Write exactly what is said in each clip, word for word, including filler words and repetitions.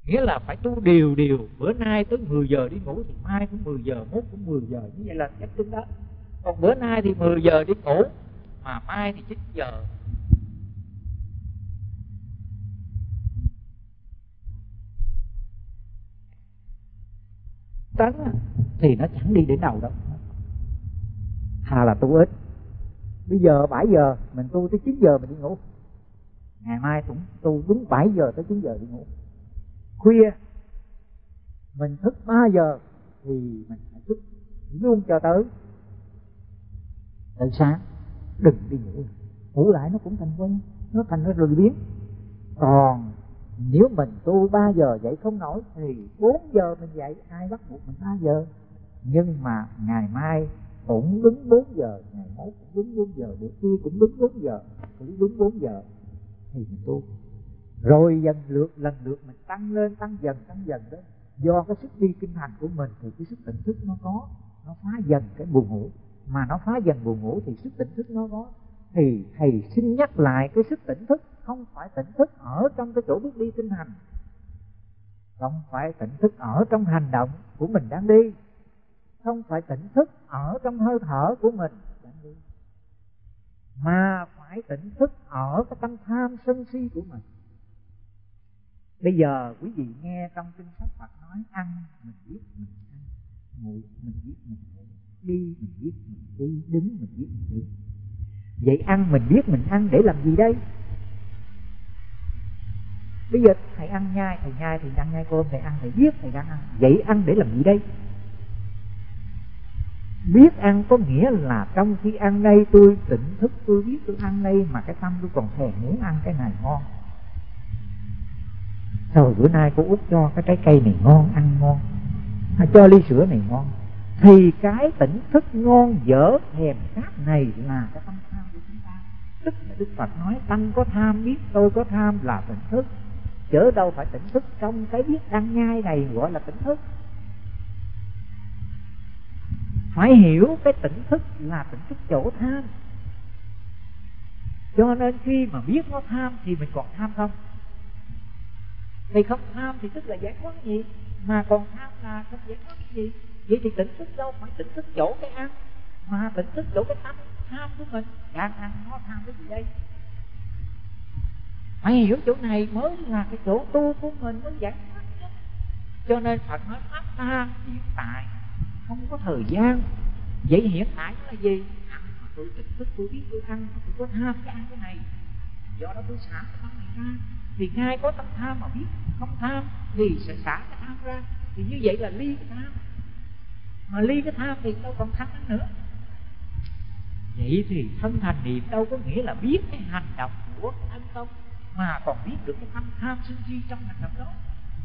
Nghĩa là phải tu đều đều. Bữa nay tới mười giờ đi ngủ thì mai cũng mười giờ, mốt cũng mười giờ. Như vậy là cách tính đó. Còn bữa nay thì mười giờ đi ngủ, mà mai thì chín giờ. Tấn thì nó chẳng đi đến đâu đâu. Thà là tu ít. Bây giờ bảy giờ mình tu tới chín giờ mình đi ngủ, ngày mai cũng tu đúng bảy giờ tới chín giờ đi ngủ. Khuya mình thức ba giờ thì mình phải thức luôn cho tới tới sáng. Đừng đi ngủ, ngủ lại nó cũng thành quen, nó thành nó lười biếng. Còn nếu mình tu ba giờ dậy không nổi thì bốn giờ mình dậy, ai bắt buộc mình ba giờ. Nhưng mà ngày mai cũng đúng bốn giờ, ngày mốt cũng đúng bốn giờ, bữa kia cũng đúng bốn giờ, cũng đúng bốn giờ thì mình tu. Rồi dần lượt lần lượt mình tăng lên, tăng dần tăng dần đó. Do cái sức đi kinh hành của mình thì cái sức tỉnh thức nó có, nó phá dần cái buồn ngủ. Mà nó phá dần buồn ngủ thì sức tỉnh thức nó có. Thì thầy xin nhắc lại cái sức tỉnh thức không phải tỉnh thức ở trong cái chỗ bước đi kinh hành, không phải tỉnh thức ở trong hành động của mình đang đi, không phải tỉnh thức ở trong hơi thở của mình đang đi, mà phải tỉnh thức ở cái tâm tham sân si của mình. Bây giờ quý vị nghe trong kinh sách Phật nói ăn mình biết mình ăn, ngủ mình biết mình ngủ, đi mình biết mình đi, đứng mình biết mình đứng. Vậy ăn mình biết mình ăn để làm gì đây? Bây giờ thầy ăn nhai, thầy nhai thì ăn nhai cơm, thầy ăn thầy biết thầy đang ăn. Vậy ăn để làm gì đây? Biết ăn có nghĩa là trong khi ăn đây tôi tỉnh thức, tôi biết tôi ăn đây, mà cái tâm tôi còn thèm muốn ăn cái này ngon. Rồi bữa nay cô út cho cái trái cây này ngon, ăn ngon, hay cho ly sữa này ngon, thì cái tỉnh thức ngon dở thèm khát này là cái tâm tham của chúng ta. Tức là Đức Phật nói tăng có tham biết tôi có tham là tỉnh thức, chớ đâu phải tỉnh thức trong cái biết ăn nhai này gọi là tỉnh thức. Phải hiểu cái tỉnh thức là tỉnh thức chỗ tham. Cho nên khi mà biết nó tham thì mình còn tham không? Thì không tham thì tức là giải thoát gì, mà còn tham là không giải thoát gì. Vậy thì tỉnh thức đâu phải tỉnh thức chỗ cái ăn, mà tỉnh thức chỗ cái tâm tham của mình. Đang ăn nó tham cái gì đây? Phải hiểu chỗ này mới là cái chỗ tu của mình mới giải thoát chứ. Cho nên Phật nói pháp ta hiện tại, không có thời gian. Vậy hiện tại nó là gì? Ăn mà tôi tỉnh thức, tôi biết tôi ăn, tôi có tham cái ăn cái này, do đó tôi xả cái tâm này ra. Thì ngay có tâm tham mà biết không tham thì sẽ xả cái tham ra. Thì như vậy là ly cái tham. Mà ly cái tham thì đâu còn tham nữa. Vậy thì thân thành niệm đâu có nghĩa là biết cái hành động của cái thân không, mà còn biết được cái tâm tham sân si trong hành động đó.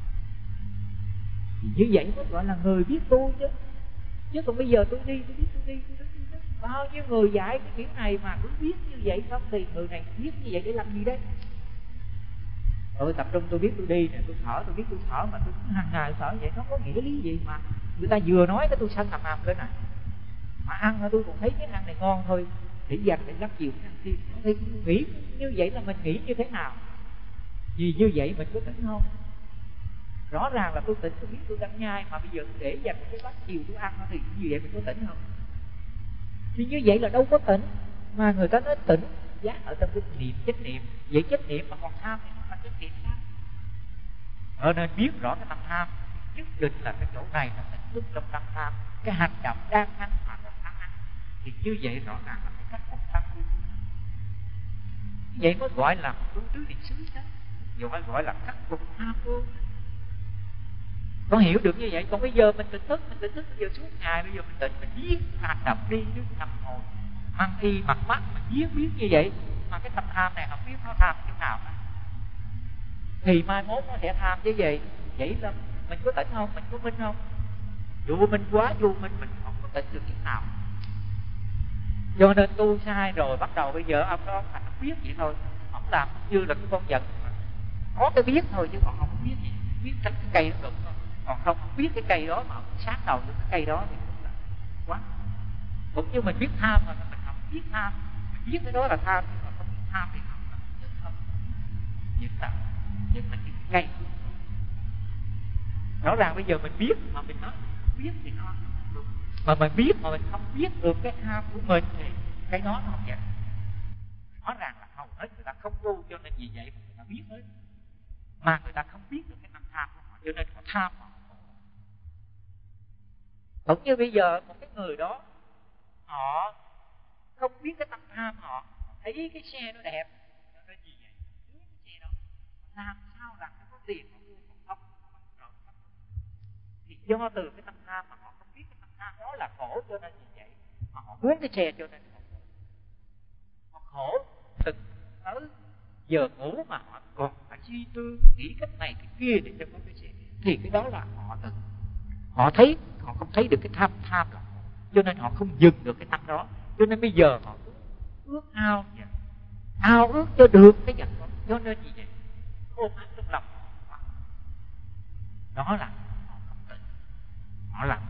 Thì như vậy mới gọi là người biết tu chứ. Chứ còn bây giờ tôi đi, tôi biết tôi đi, tôi đi, tôi đi. Bao nhiêu người dạy cái kiểu này mà cứ biết như vậy không, thì người này biết như vậy để làm gì đấy? Tôi tập trung tôi biết tôi đi nè, tôi thở tôi biết tôi thở, mà tôi hàng ngày thở vậy nó có nghĩa lý gì mà người ta vừa nói cái tôi sân nằm nằm lên này. Mà ăn tôi còn thấy cái ăn này ngon thôi, để dành để lắp chiều ăn thêm. Thì nghĩ như vậy là mình nghĩ như thế nào? Vì như vậy mình có tỉnh không? Rõ ràng là tôi tỉnh, tôi biết tôi đang nhai, mà bây giờ tôi để dành cái bát chiều tôi ăn thì như vậy mình có tỉnh không? Thì như vậy là đâu có tỉnh. Mà người ta nói tỉnh giác ở trong cái niệm, chánh niệm. Vậy chánh niệm mà còn tham thì nó là chánh niệm sao? Ở nên biết rõ cái tâm tham, nhất định là cái chỗ này là tỉnh thức trong tâm tham. Cái hành động đang ăn mà còn tham ăn, thì như vậy rõ ràng là cái cách phục tâm. Vậy mới gọi là tu tứ niệm xứ đó, gọi gọi là khắc phục tham vô. Có hiểu được như vậy? Còn bây giờ mình tỉnh thức, mình tỉnh thức bây giờ suốt ngày, bây giờ mình tỉnh, mình biết hành động đi, đứng nằm ngồi, ăn y mặc mắt, mình biết biết như vậy, mà cái tâm tham này không biết nó tham chỗ nào cả. Thì mai mốt nó sẽ tham chứ gì. Vậy là mình có tỉnh không? Mình có minh không? Dù mình quá dù mình, mình không có tỉnh được chút nào. Cho nên tu sai rồi, bắt đầu bây giờ ông đó thành không biết vậy thôi. Ông làm như là cái con vật có cái biết thôi, chứ còn không biết gì. Biết tránh cái cây nó được thôi. Còn không biết cái cây đó mà sát đầu với cái cây đó thì cũng là quá. Cũng như mình biết tham mà mình không biết tham, mình biết cái đó là tham, nhưng mà không biết tham thì không là không. Những là những là những cây. Rõ ràng bây giờ mình biết mà mình nói biết thì nó không đúng, mà mình biết mà mình không biết được cái tham của mình thì cái đó nó không vậy. Rõ ràng là hầu hết người ta không tu, cho nên vì vậy mà người ta biết hết, mà người ta không biết được cái tâm tham của họ, cho nên họ tham họ. Cũng như bây giờ một cái người đó họ không biết cái tâm tham họ, thấy cái xe nó đẹp, cho nên vì vậy muốn cái xe đó, làm sao rằng nó có tiền họ mua, còn không thì do từ cái tâm tham mà họ không biết cái tâm tham đó là khổ, cho nên vì vậy mà họ muốn cái xe, cho nên họ khổ. Họ khổ từng tới giờ ngủ mà họ còn phải suy tư nghĩ cách này cái kia để cho có cái xe, thì cái đó là họ từng họ thấy, họ không thấy được cái tham tham là khổ, cho nên họ không dừng được cái tâm đó, cho nên bây giờ họ ước ao ao ước cho được cái vật đó, cho nên vì vậy ôm ấp trong lòng họ. Đó là họ không tỉnh, họ làm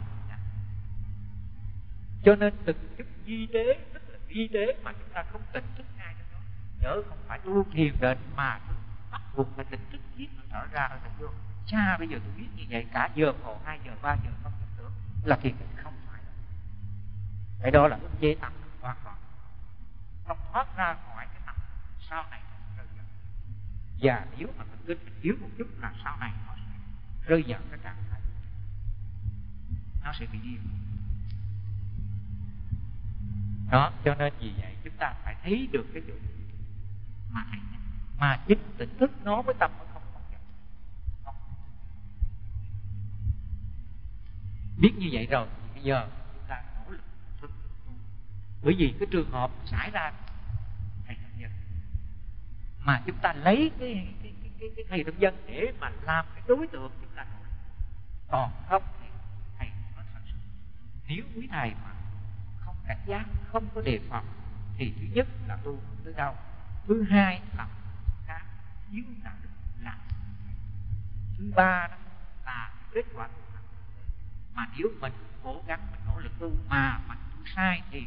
cho nên từng chút vi tế, tức là vi tế mà chúng ta không tỉnh thức ngay trong đó. Nhớ không phải tu thiền định mà bắt buộc phải tỉnh thức biết nó ra rồi vô. Cha bây giờ tôi biết như vậy cả giờ hồ hai giờ ba giờ không được nữa là thiền định, không phải đâu. Cái đó là ức chế tâm hoàn toàn, không thoát ra khỏi cái tâm sau này rơi vào. Và nếu mà mình tin mình yếu một chút là sau này nó sẽ rơi vào cái trạng thái, nó sẽ bị điên. Đó, cho nên vì vậy chúng ta phải thấy được cái chỗ mà thầy nhắc, mà chính tỉnh thức nó với tâm nó không không nhập. Không. Biết như vậy rồi thì bây giờ chúng ta nỗ lực thức. Bởi vì cái trường hợp xảy ra thầy thông dân, mà chúng ta lấy cái cái cái cái, cái thầy thông dân để mà làm cái đối tượng chúng ta nỗ lực. Còn không thì thầy nói thật sự, nếu quý thầy mà không cảnh giác, không có đề phòng thì thứ nhất là tu không tới đâu, thứ hai là cái yếu đạo đức làm, thứ ba đó là kết quả tu hành. Mà nếu mình cố gắng mình nỗ lực tu mà mình tu sai thì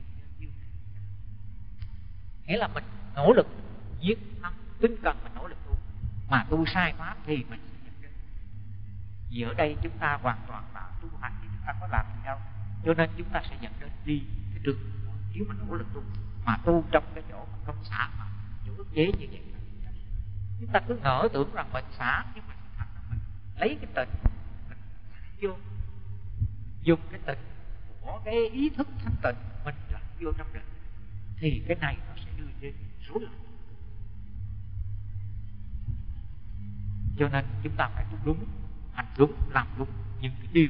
nghĩa là mình nỗ lực giết tâm tinh cần, mình nỗ lực tu mà tu sai pháp thì mình sẽ nhận được. Vì ở đây chúng ta hoàn toàn là tu hành chứ chúng ta có làm gì đâu, cho nên chúng ta sẽ dẫn đến đi cái đường. Nếu mình nỗ lực tu mà tu trong cái chỗ mà không xả mà chỗ ức chế như vậy, chúng ta cứ ngỡ tưởng rằng mình xả, nhưng mà sự thật là mình lấy cái tình mình vô, dùng cái tình của cái ý thức thanh tịnh mình làm vô trong định, thì cái này nó sẽ đưa đến rối loạn. Cho nên chúng ta phải tu đúng, hành đúng, làm đúng những cái điều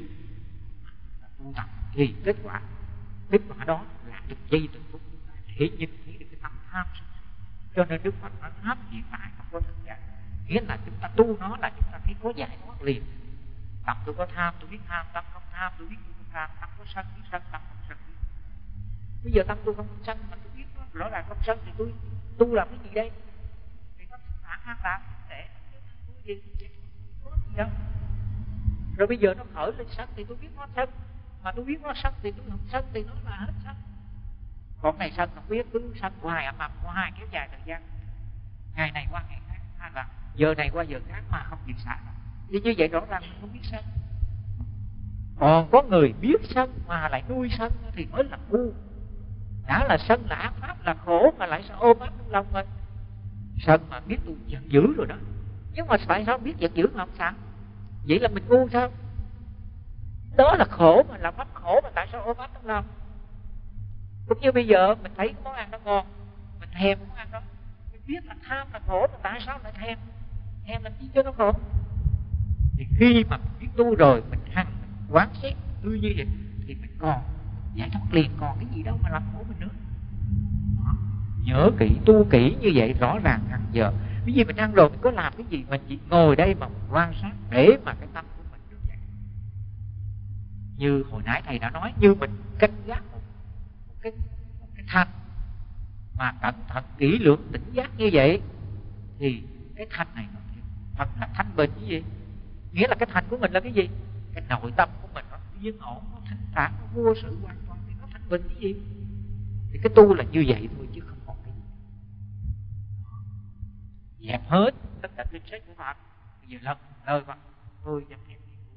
tu tập thì kết quả kết quả đó là từng giây từng phút chúng ta để nhìn thấy được cái tâm tham. Cho nên Đức Phật nói pháp hiện tại không có thực trạng, nghĩa là chúng ta tu nó là chúng ta thấy có giải thoát liền. Tâm tôi có tham tôi biết tham, tâm không tham tôi biết tôi không tham, tâm có sân biết sân, tâm không sân biết. Bây giờ tâm tôi không sân mà tôi biết nó rõ ràng không sân thì tôi tu làm cái gì đây? Thì nó phản kháng làm để tôi gì có gì đâu. Rồi bây giờ nó khởi lên sân thì tôi biết nó sân, mà tôi biết nó sân thì tôi không sân thì nó là hết sân. Còn này sân không biết, cứ sân hoài ầm ầm hoài kéo dài thời gian, ngày này qua ngày khác, hay là giờ này qua giờ khác mà không chịu xả. Thì như vậy rõ ràng mình không biết sân. Còn có người biết sân mà lại nuôi sân thì mới là ngu. Đã là sân là ác pháp là khổ mà lại sao ôm ấp trong lòng mình. Sân mà biết tôi giận dữ rồi đó, nhưng mà tại sao biết giận dữ mà không xả? Vậy là mình ngu sao? Đó là khổ mà là pháp khổ mà tại sao ôm ấp trong lòng? Cũng như bây giờ mình thấy món ăn nó ngon, mình thèm món ăn đó, mình biết là tham là khổ mà tại sao lại thèm? Thèm làm gì cho nó khổ? Thì khi mà mình biết tu rồi, mình hằng quán xét tư như vậy thì mình còn giải thoát liền, còn cái gì đâu mà làm khổ mình nữa. Đó. Nhớ kỹ, tu kỹ như vậy rõ ràng hàng giờ. Ví dụ mình ăn rồi mình có làm cái gì, mình chỉ ngồi đây mà mình quan sát để mà cái tâm của mình được vậy. Như hồi nãy thầy đã nói, như mình canh gác một, một cái một cái thanh mà cẩn thận kỹ lưỡng tỉnh giác như vậy thì cái thanh này nó thật là thanh bình. Cái gì? Nghĩa là cái thanh của mình là cái gì? Cái nội tâm của mình nó yên ổn, nó thanh thản, nó vô sự hoàn toàn thì nó thanh bình. Cái gì? Thì cái tu là như vậy thôi chứ không còn cái gì. Dẹp hết tất cả kinh sách của Phật. Bây giờ lần lời Phật tôi dám dẹp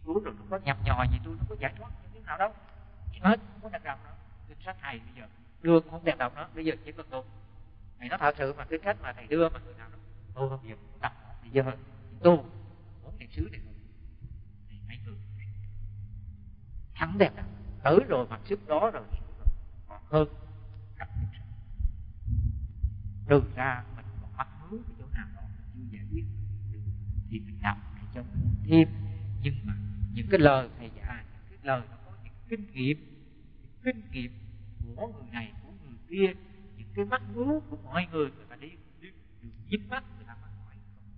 cứu rồi nó có nhầm nhò gì tôi nó có giải thoát như thế nào đâu, hết không có đàn đồng nữa. Kinh sách thầy bây giờ đưa cũng không đàn đồng nữa, bây giờ chỉ cần tu. Thầy nói thật sự mà kinh sách mà thầy đưa mà người nào đó tôi không giờ đọc thì giờ tu muốn niệm xứ thì thì mấy người thắng đẹp đó tới rồi mặc sức đó rồi còn hơn gặp niệm xứ. Trừ ra mình còn mắc mướn cái chỗ nào đó chưa giải quyết được thì mình đọc để cho mình thêm. Nhưng mà những cái lời thầy dạy, những cái lời nó có những kinh nghiệm, những kinh nghiệm của người này của người kia, những cái mắc mướn của mọi người, người ta đi đi được dính mắt người ta mới hỏi.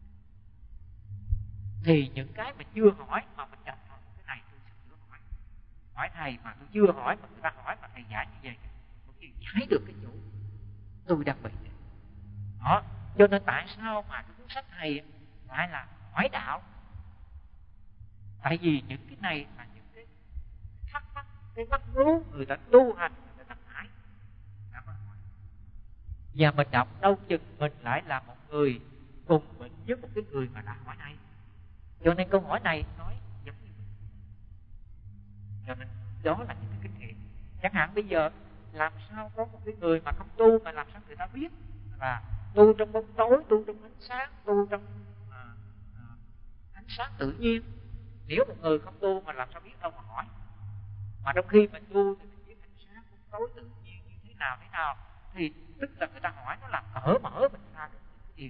Thì những cái mà chưa hỏi mà mình đọc rồi cái này tôi sẽ hỏi hỏi thầy mà tôi chưa hỏi mà người ta hỏi mà thầy giải như vậy mình giải được cái chỗ tôi đang bị đó. Cho nên tại sao mà cái cuốn sách thầy lại là hỏi đạo? Tại vì những cái này là những cái thắc mắc, cái mắc mướn người ta tu hành người ta hỏi. Và mình đọc đâu chừng mình lại là một người cùng bệnh với một cái người mà đã hỏi này. Cho nên câu hỏi này nói giống như mình. Cho nên đó là những cái kinh nghiệm. Chẳng hạn bây giờ làm sao có một cái người mà không tu mà làm sao người ta biết là tu trong bóng tối, tu trong ánh sáng, tu trong à, à, ánh sáng tự nhiên. Nếu một người không tu mà làm sao biết đâu mà hỏi. Mà trong khi mình tu thì mình biết ánh sáng bóng tối tự nhiên như thế nào thế nào, thì tức là người ta hỏi nó làm cỡ mở mình ra được cái điều.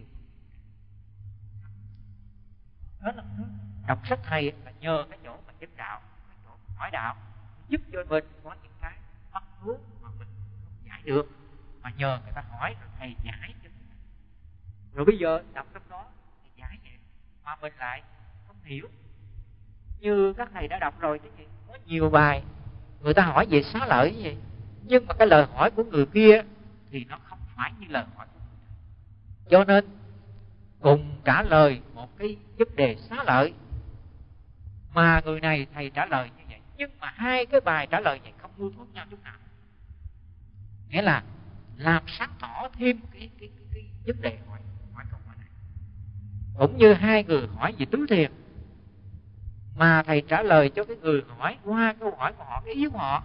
Đó là đọc sách thầy là nhờ cái chỗ mà giúp đạo, cái chỗ hỏi đạo giúp cho mình có những cái mắc mướn mà mình không giải được, mà nhờ người ta hỏi rồi thầy giải cho mình. Rồi bây giờ đọc trong đó thì giải vậy mà mình lại không hiểu. Như các thầy đã đọc rồi, cái gì có nhiều bài người ta hỏi về xá lợi như vậy, nhưng mà cái lời hỏi của người kia thì nó không phải như lời hỏi của người. Cho nên cùng trả lời một cái vấn đề xá lợi mà người này thầy trả lời như vậy, nhưng mà hai cái bài trả lời vậy không mâu thuẫn nhau chút nào. Nghĩa là làm sáng tỏ thêm cái cái cái, cái vấn đề hỏi hỏi câu hỏi này. Cũng như hai người hỏi về tứ thiền mà thầy trả lời cho cái người hỏi qua câu hỏi của họ, cái ý của họ,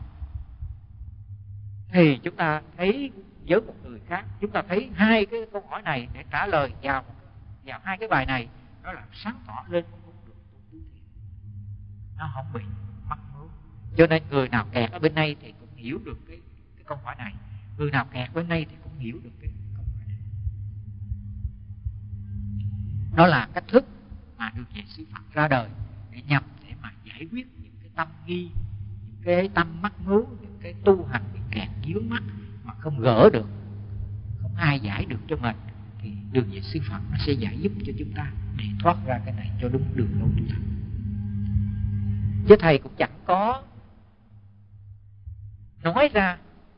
thì chúng ta thấy với một người khác, chúng ta thấy hai cái câu hỏi này để trả lời vào vào hai cái bài này, nó làm sáng tỏ lên một con đường tu tứ thiền, nó không bị mắc mướn. Cho nên người nào kẹt ở bên đây thì cũng hiểu được cái, cái câu hỏi này, người nào kẹt bên đây thì cũng hiểu được cái câu hỏi này. Đó là cách thức mà được dạy sư Phật ra đời để nhằm để mà giải quyết những cái tâm nghi, những cái tâm mắc mướn, những cái tu hành bị kẹt vướng mắc mà không gỡ được, không ai giải được cho mình, thì đường dạy sư Phật nó sẽ giải giúp cho chúng ta để thoát ra cái này cho đúng đường lối tu hành. Chứ thầy cũng chẳng có nói ra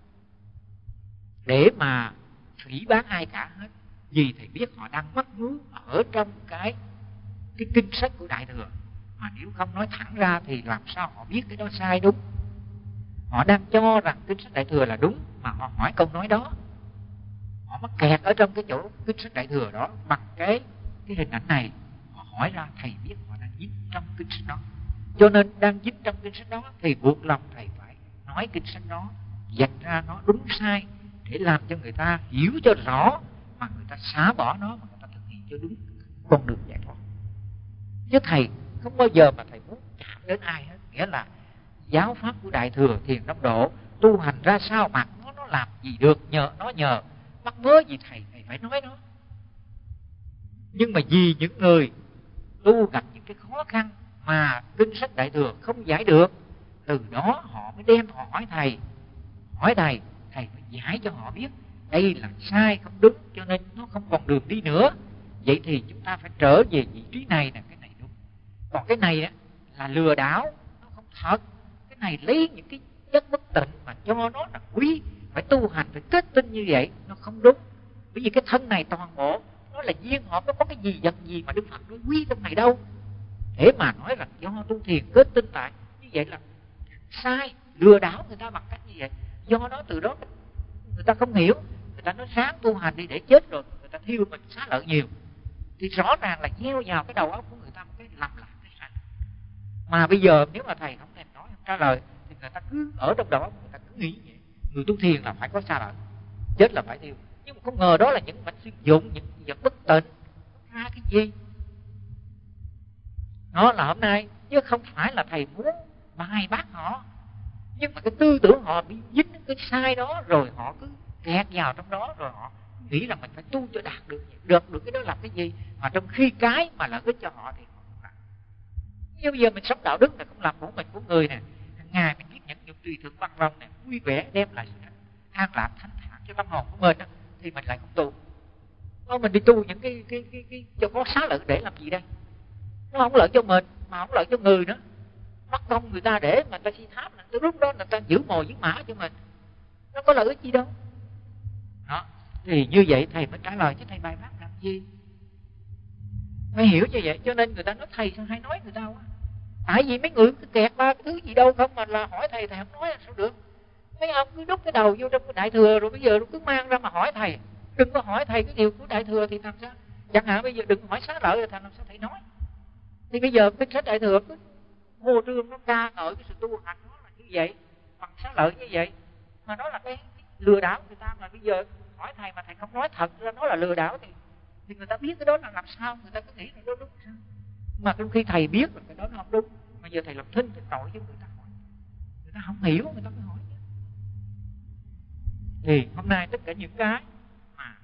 để mà phỉ báng ai cả hết, vì thầy biết họ đang mắc mướn ở trong cái cái kinh sách của Đại Thừa, mà nếu không nói thẳng ra thì làm sao họ biết cái đó sai đúng. Họ đang cho rằng kinh sách Đại Thừa là đúng mà họ hỏi câu nói đó, họ mắc kẹt ở trong cái chỗ kinh sách Đại Thừa đó bằng cái cái hình ảnh này. Họ hỏi ra thầy biết họ đang dính trong kinh sách đó, cho nên đang dính trong kinh sách đó thì buộc lòng thầy phải nói kinh sách đó, dạch ra nó đúng sai để làm cho người ta hiểu cho rõ, mà người ta xả bỏ nó, mà người ta thực hiện cho đúng con đường giải thoát. Chứ thầy không bao giờ mà thầy muốn chạm đến ai hết. Nghĩa là giáo pháp của Đại Thừa Thiền Tông Độ tu hành ra sao mà nó nó làm gì được, nhờ nó nhờ mắc mớ gì thầy thầy phải nói nó. Nhưng mà vì những người tu gặp những cái khó khăn mà kinh sách Đại Thừa không giải được, từ đó họ mới đem họ hỏi thầy, hỏi thầy thầy mới giải cho họ biết đây là sai không đúng, cho nên nó không còn đường đi nữa. Vậy thì chúng ta phải trở về vị trí này nè, cái này đúng, còn cái này á là lừa đảo, nó không thật. Cái này lấy những cái chất bất tịnh mà cho nó là quý, phải tu hành, phải kết tinh như vậy, nó không đúng. Bởi vì cái thân này toàn bộ nó là duyên họ, có có cái gì vật gì mà Đức Phật nói quý trong này đâu, để mà nói rằng do tu thiền kết tinh tại như vậy là sai, lừa đảo người ta bằng cách như vậy. Do đó từ đó người ta không hiểu, người ta nói sáng tu hành đi để chết rồi người ta thiêu mình xá lợi nhiều, thì rõ ràng là gieo vào cái đầu óc của người ta một cái lầm lạc cái sai. Mà bây giờ nếu mà thầy không thèm nói, không trả lời thì người ta cứ ở trong đó, người ta cứ nghĩ vậy. Người tu thiền là phải có xa lợi, chết là phải tiêu. Nhưng mà không ngờ đó là những mảnh xuyên dụng, những vật bất tịnh. Ra cái gì? Nó là hôm nay, chứ không phải là thầy muốn bài bác họ. Nhưng mà cái tư tưởng họ bị dính cái sai đó, rồi họ cứ kẹt vào trong đó, rồi họ nghĩ là mình phải tu cho đạt được được được cái đó là cái gì, mà trong khi cái mà lợi ích cho họ thì họ không làm. Nhưng bây giờ mình sống đạo đức là không làm của mình của người nè, hàng ngày mình biết nhận dụng tùy thượng văn vong nè, vui vẻ đem lại sự an lạc thanh thản cho tâm hồn của mình đó, thì mình lại không tu. Thôi mình đi tu những cái cái cái cái cho có xá lợi để làm gì đây? Nó không lợi cho mình mà không lợi cho người nữa. Mất công người ta để mà người ta si tháp, tới lúc đó người ta giữ mồi giữ mã cho mình, nó có lợi ích gì đâu. Đó, thì như vậy thầy mới trả lời, chứ thầy bài bác làm gì? Phải hiểu như vậy. Cho nên người ta nói thầy sao hay nói người ta quá. Tại vì mấy người cứ kẹt ba cái thứ gì đâu không mà là hỏi thầy, thầy không nói là sao được. Mấy ông cứ đút cái đầu vô trong cái đại thừa, rồi bây giờ cứ mang ra mà hỏi thầy. Đừng có hỏi thầy cái điều của đại thừa thì làm sao? Chẳng hạn bây giờ đừng hỏi xá lợi, thì làm sao thầy nói? Thì bây giờ cái sách đại thừa cứ vô trương nó ca ngợi cái sự tu hành nó là như vậy, bằng xá lợi như vậy, mà nó là cái, cái lừa đảo người ta. Mà bây giờ hỏi thầy mà thầy không nói thật ra nó là lừa đảo thì thì người ta biết cái đó là làm sao, người ta cứ nghĩ là nó đúng sao. Mà trong khi thầy biết là cái đó nó không đúng, mà giờ thầy làm thinh cái tội cho người ta hỏi, người ta không hiểu người ta mới hỏi. Thì hôm nay tất cả những cái mà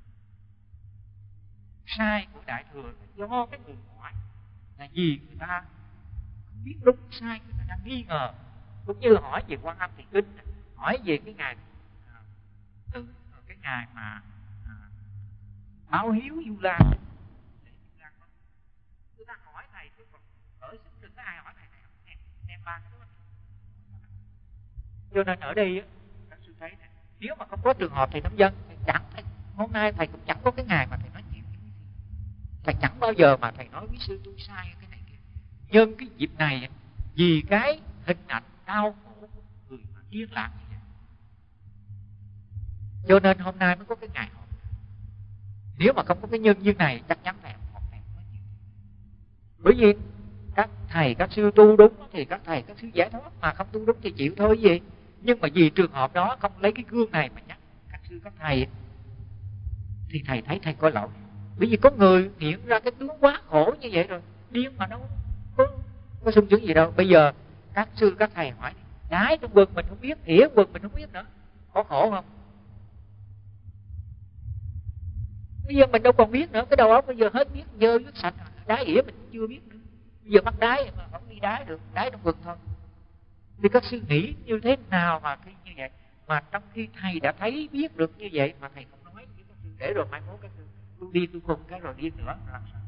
sai của đại thừa là do cái người hỏi, là vì người ta không biết đúng sai, người ta đang nghi ngờ. Cũng như hỏi về Quan Âm Thị Kinh, hỏi về cái ngày từ cái ngày mà à, báo hiếu Du Lan, người ta hỏi thầy chứ còn ở sức đừng có ai hỏi thầy này em em ba cái đó. Cho nên ở đây các sư thấy này, nếu mà không có trường hợp thầy Tâm Dân, thầy chẳng hôm nay thầy cũng chẳng có cái ngày mà thầy nói chuyện. Thầy chẳng bao giờ mà thầy nói quý sư tôi sai cái này kia. Nhưng cái dịp này vì cái hình ảnh đau khổ của người mà điên lạc như vậy, cho nên hôm nay mới có cái ngày họp. Nếu mà không có cái nhân duyên này chắc chắn thầy không thầy nói chuyện. Bởi vì các thầy các sư tu đúng thì các thầy các sư giải thoát, mà không tu đúng thì chịu thôi gì. Nhưng mà vì trường hợp đó không lấy cái gương này mà nhắc các sư các thầy thì thầy thấy thầy có lỗi. Bởi vì có người hiện ra cái tướng quá khổ như vậy rồi, điên mà đâu có, có sung sướng gì đâu. Bây giờ các sư các thầy hỏi đái trong quần mình không biết, ỉa quần mình không biết nữa, có khổ không? Bây giờ mình đâu còn biết nữa, cái đầu óc bây giờ hết biết, dơ nước sạch, đái ỉa mình cũng chưa biết nữa. Bây giờ bắt đái mà không đi đái được, đái trong quần thôi. Thì các sư nghĩ như thế nào mà khi như vậy, mà trong khi thầy đã thấy biết được như vậy mà thầy không nói với các sư, để rồi mai mốt các sư tôi đi tôi khùng cái rồi điên nữa làm sao?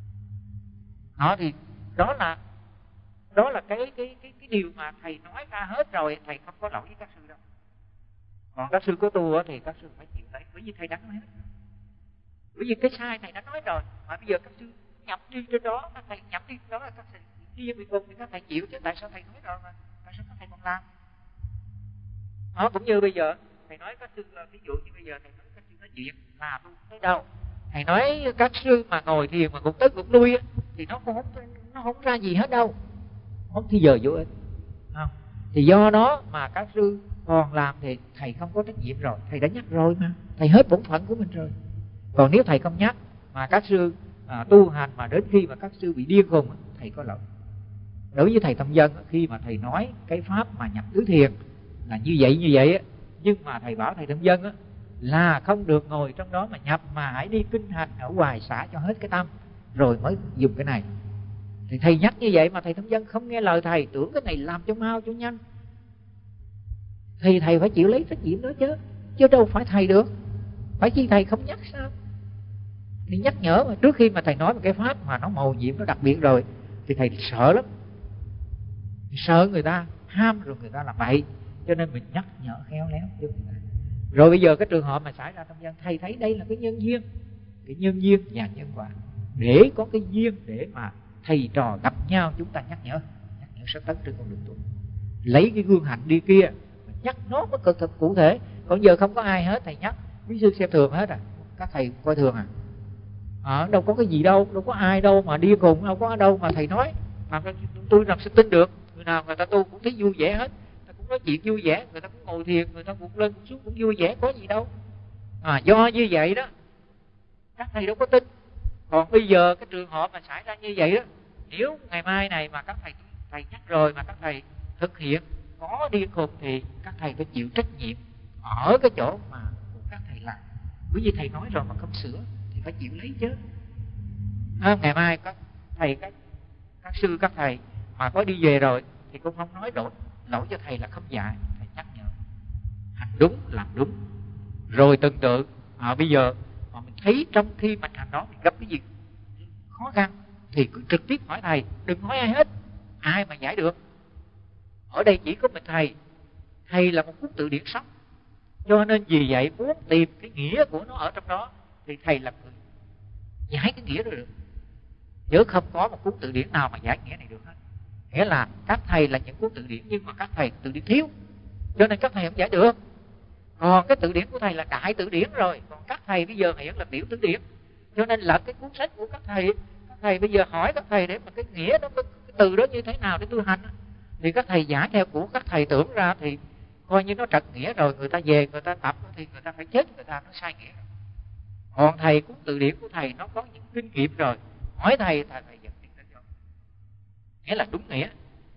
Đó thì đó là đó là cái cái cái cái điều mà thầy nói ra hết rồi, thầy không có lỗi với các sư đâu. Còn các sư có tu thì các sư phải chịu đấy, bởi vì thầy đã nói hết. Bởi vì cái sai thầy đã nói rồi, mà bây giờ các sư nhập đi trên đó, các thầy nhập đi trên đó là các thầy đi bị cùng thì các thầy chịu, chứ tại sao thầy nói rồi mà tại sao các thầy còn làm? Đó cũng như bây giờ thầy nói các sư là ví dụ như bây giờ thầy nói các sư nói chuyện là tu tới đâu, thầy nói các sư mà ngồi thiền mà gục tới gục lui thì nó không nó không ra gì hết đâu, không thì giờ vô ích không. Thì do đó mà các sư còn làm thì thầy không có trách nhiệm rồi, thầy đã nhắc rồi mà, thầy hết bổn phận của mình rồi. Còn nếu thầy không nhắc mà các sư à, tu hành mà đến khi mà các sư bị điên khùng, thầy có lỗi. Đối với thầy Tâm Dân, khi mà thầy nói cái pháp mà nhập tứ thiền là như vậy như vậy, nhưng mà thầy bảo thầy Tâm Dân là không được ngồi trong đó mà nhập, mà hãy đi kinh hành ở ngoài xả cho hết cái tâm rồi mới dùng cái này. Thì thầy nhắc như vậy mà thầy Tâm Dân không nghe lời thầy, tưởng cái này làm cho mau cho nhanh, thì thầy phải chịu lấy trách nhiệm đó chứ, chứ đâu phải thầy được. Phải chi thầy không nhắc sao? Thì nhắc nhở mà trước khi mà thầy nói một cái pháp mà nó màu nhiệm, nó đặc biệt rồi thì thầy sợ lắm, sợ người ta ham rồi người ta làm bậy, cho nên mình nhắc nhở khéo léo cho người ta. Rồi bây giờ cái trường hợp mà xảy ra trong dân, thầy thấy đây là cái nhân duyên, cái nhân duyên và nhân quả, để có cái duyên để mà thầy trò gặp nhau, chúng ta nhắc nhở, nhắc nhở sắp tấn trên con đường tu, lấy cái gương hạnh đi kia nhắc nó mới cực thực cụ thể. Còn giờ không có ai hết, thầy nhắc quý sư xem thường hết à, các thầy coi thường à, à đâu có cái gì đâu, đâu có ai đâu mà điên khùng, đâu có đâu mà thầy nói mà tôi làm sao tin được? Người nào người ta tu cũng thấy vui vẻ hết, người ta cũng nói chuyện vui vẻ, người ta cũng ngồi thiền, người ta cũng lên cũng xuống cũng vui vẻ, có gì đâu. À, do như vậy đó các thầy đâu có tin. Còn bây giờ cái trường hợp mà xảy ra như vậy đó, nếu ngày mai này mà các thầy thầy nhắc rồi mà các thầy thực hiện có điên khùng thì các thầy phải chịu trách nhiệm ở cái chỗ mà các thầy làm. Bởi vì thầy nói rồi mà không sửa thì phải chịu lấy chứ. À, ngày mai các thầy các các sư các thầy mà có đi về rồi thì cũng không nói lỗi lỗi cho thầy là không dạy, thầy nhắc nhở hành đúng làm đúng. Rồi tương tự à, bây giờ mà mình thấy trong khi mình hành đó mình gặp cái gì khó khăn thì cứ trực tiếp hỏi thầy, đừng hỏi ai hết, ai mà giải được. Ở đây chỉ có mình thầy, thầy là một cuốn từ điển sống, cho nên vì vậy muốn tìm cái nghĩa của nó ở trong đó thì thầy là người giải cái nghĩa đó được, chứ không có một cuốn từ điển nào mà giải nghĩa này được hết. Nghĩa là các thầy là những cuốn từ điển nhưng mà các thầy từ điển thiếu, cho nên các thầy không giải được. Còn cái từ điển của thầy là đại từ điển rồi, còn các thầy bây giờ hiện là tiểu từ điển, cho nên là cái cuốn sách của các thầy, các thầy bây giờ hỏi các thầy để mà cái nghĩa đó, cái, cái từ đó như thế nào để tôi hành, thì các thầy giải theo của các thầy tưởng ra thì coi như nó trật nghĩa rồi, người ta về người ta tập thì người ta phải chết người ta, nó sai nghĩa. Còn thầy cuốn từ điển của thầy nó có những kinh nghiệm rồi, hỏi thầy thầy thầy dẫn đi cho, nghĩa là đúng nghĩa.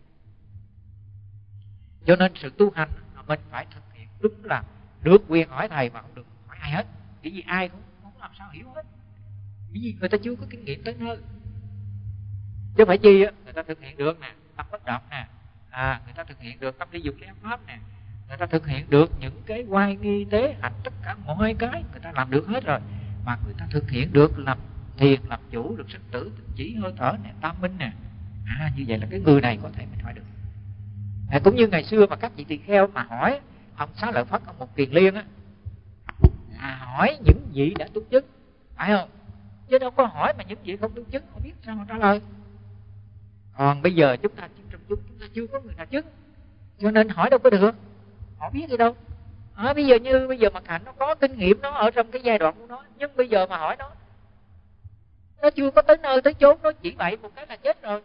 Cho nên sự tu hành mình phải thực hiện đúng là được quyền hỏi thầy mà không được hỏi ai hết, bởi vì ai cũng không làm sao hiểu hết, bởi vì người ta chưa có kinh nghiệm tới nơi. Chứ phải chi á, người ta thực hiện được nè tâm bất động nè, à, người ta thực hiện được tâm ly dục lý ác pháp nè, người ta thực hiện được những cái oai nghi tế hạnh, tất cả mọi cái người ta làm được hết rồi, mà người ta thực hiện được làm thiền, làm chủ được sinh tử, tịnh chỉ, hơi thở nè, tam minh nè. À, như vậy là cái người này có thể mình hỏi được. À, cũng như ngày xưa mà các vị tỳ kheo mà hỏi ông Xá Lợi Phất, ông Một Kiền Liên á, à, hỏi những vị đã tu chứng, phải không? Chứ đâu có hỏi mà những vị không tu chứng không biết sao mà trả lời. Còn bây giờ chúng ta trong chúng chúng ta chưa có người nào chứng, cho nên hỏi đâu có được, họ biết gì đâu. À, bây giờ như bây giờ Mặt Hạnh nó có kinh nghiệm nó ở trong cái giai đoạn của nó, nhưng bây giờ mà hỏi nó, nó chưa có tới nơi tới chốn, nó chỉ bậy một cái là chết rồi.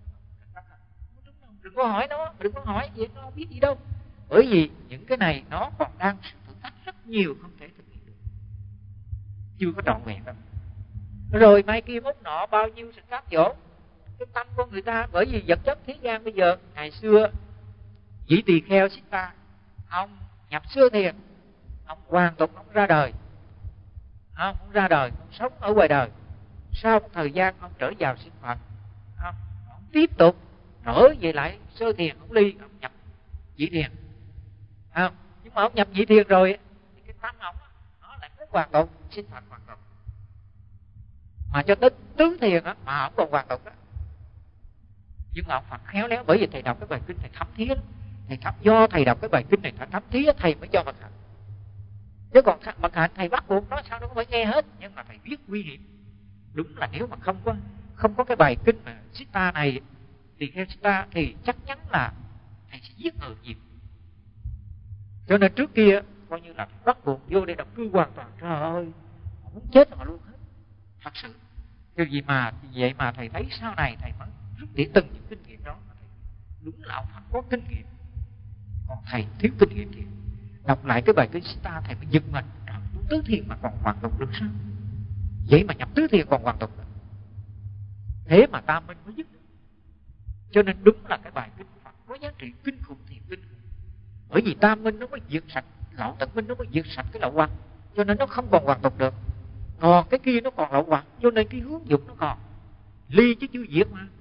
Đừng có hỏi nó, đừng có hỏi gì, nó không biết gì đâu. Bởi vì những cái này nó còn đang thử thách rất nhiều, không thể thực hiện được, chưa có trọn vẹn đâu. Rồi mai kia mốt nọ bao nhiêu sự cám dỗ cái tâm của người ta, bởi vì vật chất thế gian bây giờ. Ngày xưa vị tỳ kheo Sita, ông nhập xưa thiền, ông hoàn tục, ông ra đời, ông ra đời, ông sống ở ngoài đời. Sau một thời gian ông trở vào sinh Phật, ông, ông tiếp tục trở về lại sơ thiền, ông ly, ông nhập vị thiền. À, nhưng mà ông nhập vị thiền rồi thì cái tâm ông nó lại muốn hoàn tục, sinh Phật hoàn tục, mà cho tới tứ thiền á mà ông còn hoàn tục đó. Nhưng mà ông Phật khéo léo, bởi vì thầy đọc cái bài kinh này thấm thía lắm. Thầy thấm, do thầy đọc cái bài kinh này thấm thía thầy mới cho Mặt Hạnh. Chứ còn Mặt Hạnh thầy bắt buộc nó sao nó cũng phải nghe hết, nhưng mà thầy biết nguy hiểm. Đúng là nếu mà không có không có cái bài kinh mà Sita này thì theo Sita thì chắc chắn là thầy sẽ giết người nhiều. Cho nên trước kia coi như là bắt buộc vô để đọc cư hoàn toàn, trời ơi họ muốn chết họ luôn hết, thật sự. Điều gì mà vậy mà thầy thấy sau này thầy mới rút tỉa từng những kinh nghiệm đó. Đúng là ông Phật có kinh nghiệm, còn thầy thiếu kinh nghiệm thì đọc lại cái bài kinh Sita thầy mới giật mình, tứ thiền mà còn hoàn tục được sao? Vậy mà nhập tứ thiền còn hoàn tục được, thế mà tam minh mới dứt được. Cho nên đúng là cái bài kinh Phật có giá trị kinh khủng, thiền kinh khủng. Bởi vì tam minh nó mới diệt sạch, lậu tận minh nó mới diệt sạch cái lậu hoặc, cho nên nó không còn hoàn tục được. Còn cái kia nó còn lậu hoặc, cho nên cái hướng dục nó còn ly chứ chưa diệt mà.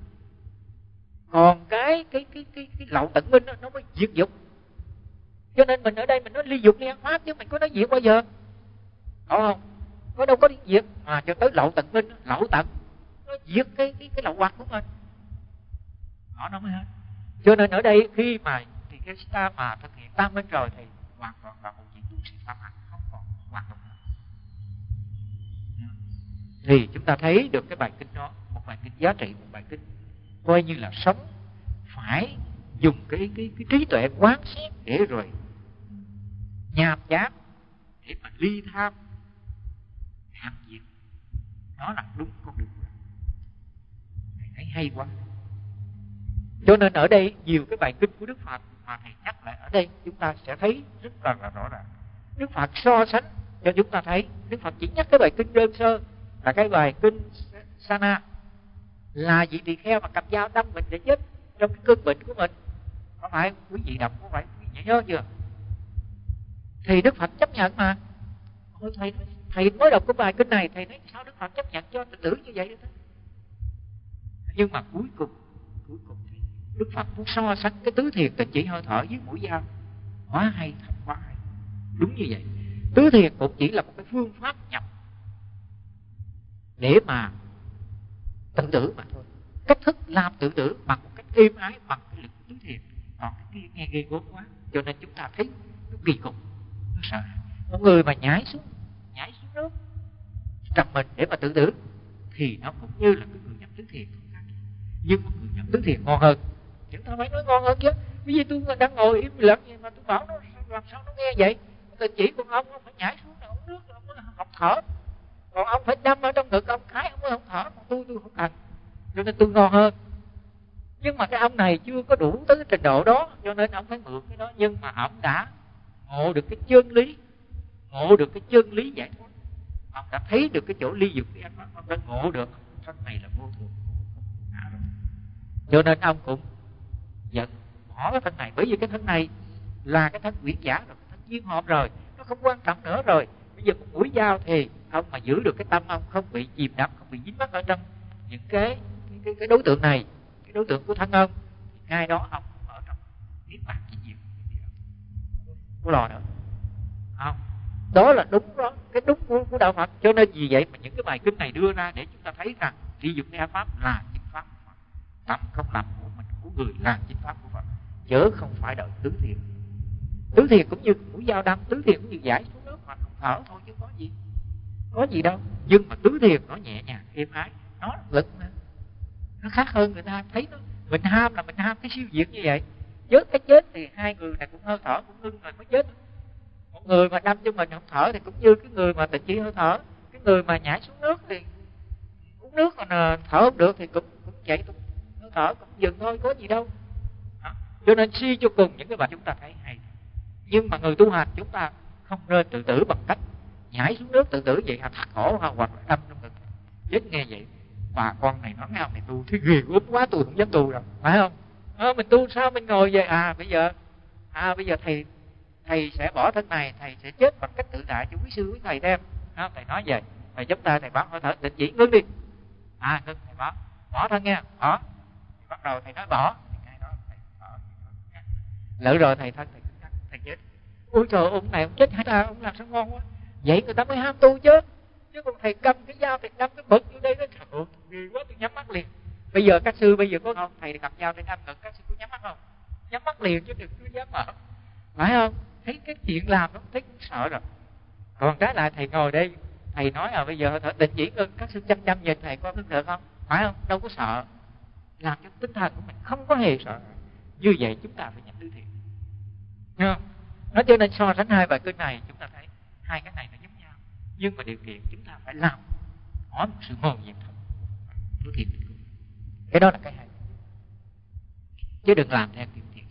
Còn cái cái cái cái cái lậu tận minh đó, nó mới diệt dục. Cho nên mình ở đây mình nói ly dục ly ác pháp, chứ mình có nói diệt bao giờ, đúng không? Có đâu có đi diệt mà cho tới lậu tận minh, lậu tận nó diệt cái cái cái lậu hoặc của mình, đó nó mới hết. Cho nên ở đây khi mà thì cái ta mà thực hiện tam minh rồi thì hoàn toàn là một chuyện tu sĩ phạm hạnh, không còn hoàn toàn nữa. Thì chúng ta thấy được cái bài kinh đó, một bài kinh giá trị, một bài kinh coi như là sống phải dùng cái cái cái trí tuệ quán xét để rồi nhàm chán để mà ly tham tham diệt, đó là đúng con đường. Thầy thấy hay quá. Cho nên ở đây nhiều cái bài kinh của Đức Phật mà thầy nhắc lại ở đây chúng ta sẽ thấy rất là, là rõ ràng. Đức Phật so sánh cho chúng ta thấy. Đức Phật chỉ nhắc cái bài kinh đơn sơ là cái bài kinh Sana, là vị tỳ kheo mà cầm dao đâm mình để chết trong cái cơn bệnh của mình. Có phải quý vị đọc, có phải quý vị nhớ chưa? Thì Đức Phật chấp nhận mà. Ôi, thầy, thầy mới đọc cái bài kinh này, thầy nói sao Đức Phật chấp nhận cho tự tử như vậy đó. Nhưng mà cuối cùng cuối cùng thì Đức Phật muốn so sánh cái tứ thiền tịnh chỉ hơi thở với mũi dao. Quá hay, thật quá hay. Đúng như vậy. Tứ thiền cũng chỉ là một cái phương pháp nhập để mà tự tử mà thôi. Cách thức làm tự tử bằng một cách êm ái, bằng cái lực tứ thiền. Còn cái kia nghe ghê gớm quá, cho nên chúng ta thấy nó kỳ cục, nó sợ. Một người mà nhảy xuống nhảy xuống nước trầm mình để mà tự tử thì nó cũng như là cái người nhập tứ thiền. Nhưng một người nhập tứ thiền ngon hơn. Chúng ta phải nói ngon hơn chứ. Bây giờ tôi đang ngồi im lặng mà tôi bảo nó làm sao nó nghe vậy. Tôi chỉ con ông, ông phải nhảy xuống để uống nước, ông mới học thở. Còn ông phải đâm ở trong ngực ông khái, ông mới không thở. Còn tôi tôi không cần. Cho nên tôi ngon hơn. Nhưng mà cái ông này chưa có đủ tới cái trình độ đó, cho nên ông phải mượn cái đó. Nhưng mà ông đã ngộ được cái chân lý, ngộ được cái chân lý giải thoát. Ông đã thấy được cái chỗ ly dục cái anh pháp. Ông đã ngộ được thân này là vô thường. Cho nên ông cũng giận bỏ cái thân này. Bởi vì cái thân này là cái thân quyển giả rồi, thân viên hộp rồi, nó không quan trọng nữa rồi. Bây giờ một mũi dao thì ông mà giữ được cái tâm ông không bị chìm đắm, không bị dính mắc ở trong những cái cái, cái, cái đối tượng này, cái đối tượng của thân ông, thì ngay đó ông cũng ở trong niết bàn chỉ diệu. Có lo nữa không? Đó là đúng đó, cái đúng của, của đạo Phật. Cho nên vì vậy mà những cái bài kinh này đưa ra để chúng ta thấy rằng ly dục nghe pháp là chính pháp của Phật. Tâm không làm của mình, của người là chính pháp của Phật, chớ không phải đợi tứ thiền. Tứ thiền cũng như mũi dao đâm, tứ thiền cũng như giải xuống nước mà không thở thôi chứ có gì, có gì đâu. Nhưng mà tứ thiền nó nhẹ nhàng êm ái, nó lực nữa, nó khác hơn người ta. Thấy nó mình ham là mình ham cái siêu diệt như vậy. Chết cái chết thì hai người này cũng hơi thở cũng ngưng rồi mới chết. Một người mà đâm cho mình không thở thì cũng như cái người mà tịnh chỉ hơi thở. Cái người mà nhảy xuống nước thì uống nước còn thở không được thì cũng cũng chạy cũng hơi thở cũng dừng thôi, có gì đâu. Đó. Cho nên suy cho cùng những cái bài chúng ta thấy hay. Nhưng mà người tu hành chúng ta không nên tự tử bằng cách nhảy xuống nước tự tử vậy, thật khổ hoặc là đâm trong ngực chết nghe vậy. Bà con này nói nhau này tu thấy ghê gớm quá, tôi không dám tu đâu, phải không? À, mình tu sao mình ngồi vậy à? Bây giờ à bây giờ thầy thầy sẽ bỏ thân này, thầy sẽ chết bằng cách tự đại cho quý sư quý thầy thêm. À, thầy nói vậy, thầy giúp ta, thầy bảo hơi thở định chỉ ngưng đi. À ngưng, thầy bỏ bỏ thân nha, bỏ. Thì bắt đầu thầy nói bỏ, thì cái đó thầy bỏ. Lỡ rồi thầy thân thầy cứng thầy, thầy chết. Ôi trời, ông này ông chết hả ta, ông làm sao ngon quá. Vậy người ta mới ham tu chứ. Chứ còn thầy cầm cái dao, thầy đâm cái bực vô đây, nó trời ơi, ghê quá, tôi nhắm mắt liền. Bây giờ các sư bây giờ có không? Thầy cầm dao để đâm ngực, các sư có nhắm mắt không? Nhắm mắt liền chứ đừng có dám mở. Phải không? Thấy cái chuyện làm nó thấy cũng sợ rồi. Còn trái lại thầy ngồi đây, thầy nói à bây giờ thở định chỉ ngưng, các sư chăm chăm nhìn thầy có ngưng được không? Phải không? Đâu có sợ. Làm cho tinh thần của mình không có hề sợ. Như vậy chúng ta phải nhận tứ thiền. Nghe không? Nói cho nên so sánh hai bài kinh này chúng ta thấy hai cái này nó giống nhau. Nhưng mà điều kiện chúng ta phải làm hỏi một sự mờ nhiệm thật. Tứ thiền. Cái đó là cái hay. Chứ đừng làm theo kiểu thiền.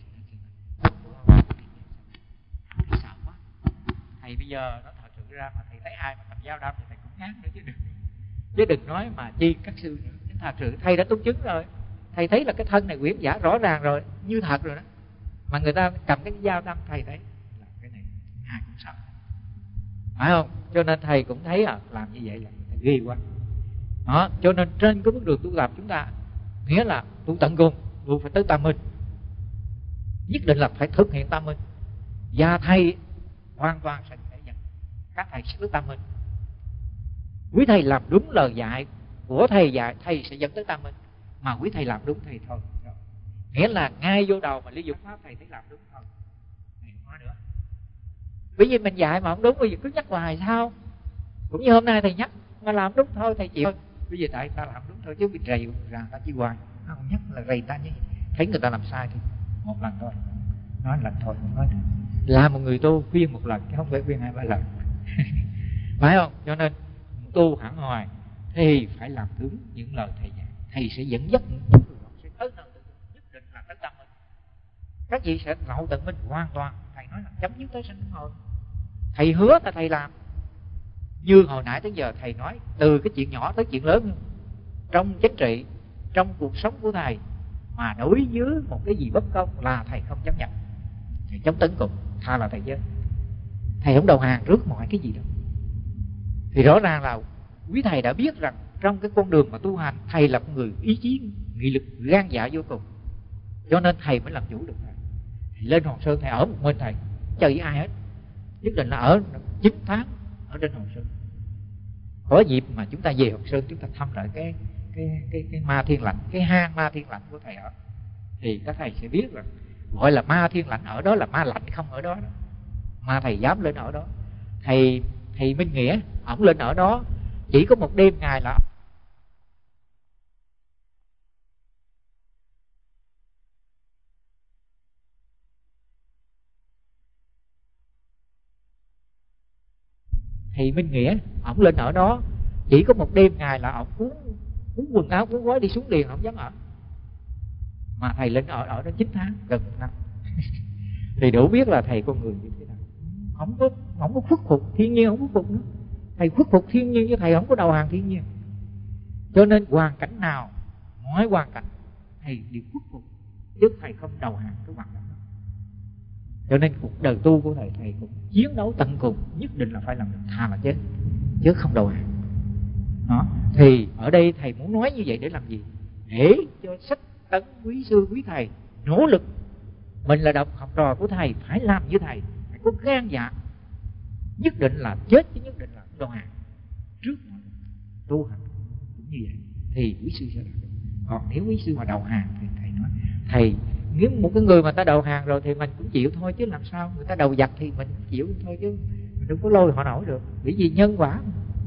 Sợ quá. Thầy bây giờ nó thật sự ra mà thầy thấy ai mà cầm dao đâm thì thầy cũng ngán nữa chứ đừng. Chứ đừng nói mà chi các sư nữa. Thật sự thầy đã tu chứng rồi. Thầy thấy là cái thân này quyển giả rõ ràng rồi, như thật rồi đó. Mà người ta cầm cái dao đâm thầy thấy là cái này ai cũng sợ. Phải không? Cho nên thầy cũng thấy à, làm như vậy là thầy ghê quá. Đó, cho nên trên cái bước đường tu tập chúng ta nghĩa là tu tận cùng, tu phải tới tam minh. Nhất định là phải thực hiện tam minh. Và thầy hoàn toàn sẽ dẫn các thầy sẽ tới tam minh. Quý thầy làm đúng lời dạy của thầy dạy, thầy sẽ dẫn tới tam minh. Mà quý thầy làm đúng thì thôi. Nghĩa là ngay vô đầu mà lý dụng pháp thầy thấy làm đúng thôi. Thầy không nói nữa. Bởi vì mình dạy mà không đúng, bây giờ cứ nhắc hoài sao? Cũng như hôm nay thầy nhắc mà làm đúng thôi thầy chịu. Bây giờ tại ta làm đúng thôi chứ bị rầy ra ta chỉ hoài. Không nhắc là rầy ta như thấy người ta làm sai thì một lần thôi, nói lần thôi, không nói nữa. Là một người tu khuyên một lần chứ không phải khuyên hai ba lần. Phải không? Cho nên tu hẳn hoài thì phải làm đúng những lời thầy dạy. Thầy sẽ dẫn dắt những người học sẽ tới nơi nhất định là các vị sẽ ngộ tận minh hoàn toàn. Thầy nói là chấm dứt tới sanh luân hồi. Thầy hứa là thầy làm. Như hồi nãy tới giờ thầy nói, từ cái chuyện nhỏ tới chuyện lớn trong chính trị, trong cuộc sống của thầy, mà đối với một cái gì bất công là thầy không chấp nhận, thầy chống tấn cùng, tha là thầy chết. Thầy không đầu hàng trước mọi cái gì đâu. Thì rõ ràng là quý thầy đã biết rằng trong cái con đường mà tu hành, thầy là một người ý chí, nghị lực, gan dạ vô cùng, cho nên thầy mới làm chủ được. Thầy lên Hòn Sơn, thầy ở một mình, thầy chơi với ai hết, nhất định là ở chín tháng ở trên Hòn Sơn. Có dịp mà chúng ta về Hòn Sơn, chúng ta thăm lại cái cái cái cái ma Thiên Lãnh, cái hang ma Thiên Lãnh của thầy ở, thì các thầy sẽ biết rằng gọi là ma Thiên Lãnh ở đó là ma lạnh không ở đó, đó. Mà thầy dám lên ở đó. Thầy thầy Minh Nghĩa, ổng lên ở đó chỉ có một đêm ngày là thầy Minh Nghĩa, ổng lên ở đó chỉ có một đêm ngày là ổng cuốn cuốn quần áo, cuốn gói đi xuống liền, ổng dám ở. Mà thầy lên ở ở đó chín tháng, gần một năm. Thì đủ biết là thầy con người như thế nào. Không có không có khuất phục thiên nhiên, không khuất phục nữa. Thầy khuất phục thiên nhiên chứ thầy không có đầu hàng thiên nhiên. Cho nên hoàn cảnh nào, mọi hoàn cảnh thầy đều khuất phục, chứ thầy không đầu hàng cái hoàn cảnh đó. Cho nên cuộc đời tu của thầy, thầy cũng chiến đấu tận cùng, nhất định là phải làm được, thà là chết chứ không đầu hàng. Đó. Thì ở đây thầy muốn nói như vậy để làm gì? Để cho sách tấn quý sư quý thầy nỗ lực. Mình là đồng học trò của thầy, phải làm như thầy, phải có gan dạ, nhất định là chết chứ nhất định là đầu hàng trước mọi người. Tu hành cũng như vậy thì quý sư sẽ làm được. Còn nếu quý sư mà đầu hàng thì thầy nói, thầy nếu một cái người mà ta đầu hàng rồi thì mình cũng chịu thôi, chứ làm sao người ta đầu giặc thì mình chịu thôi, chứ mình đừng có lôi họ nổi được, bởi vì nhân quả.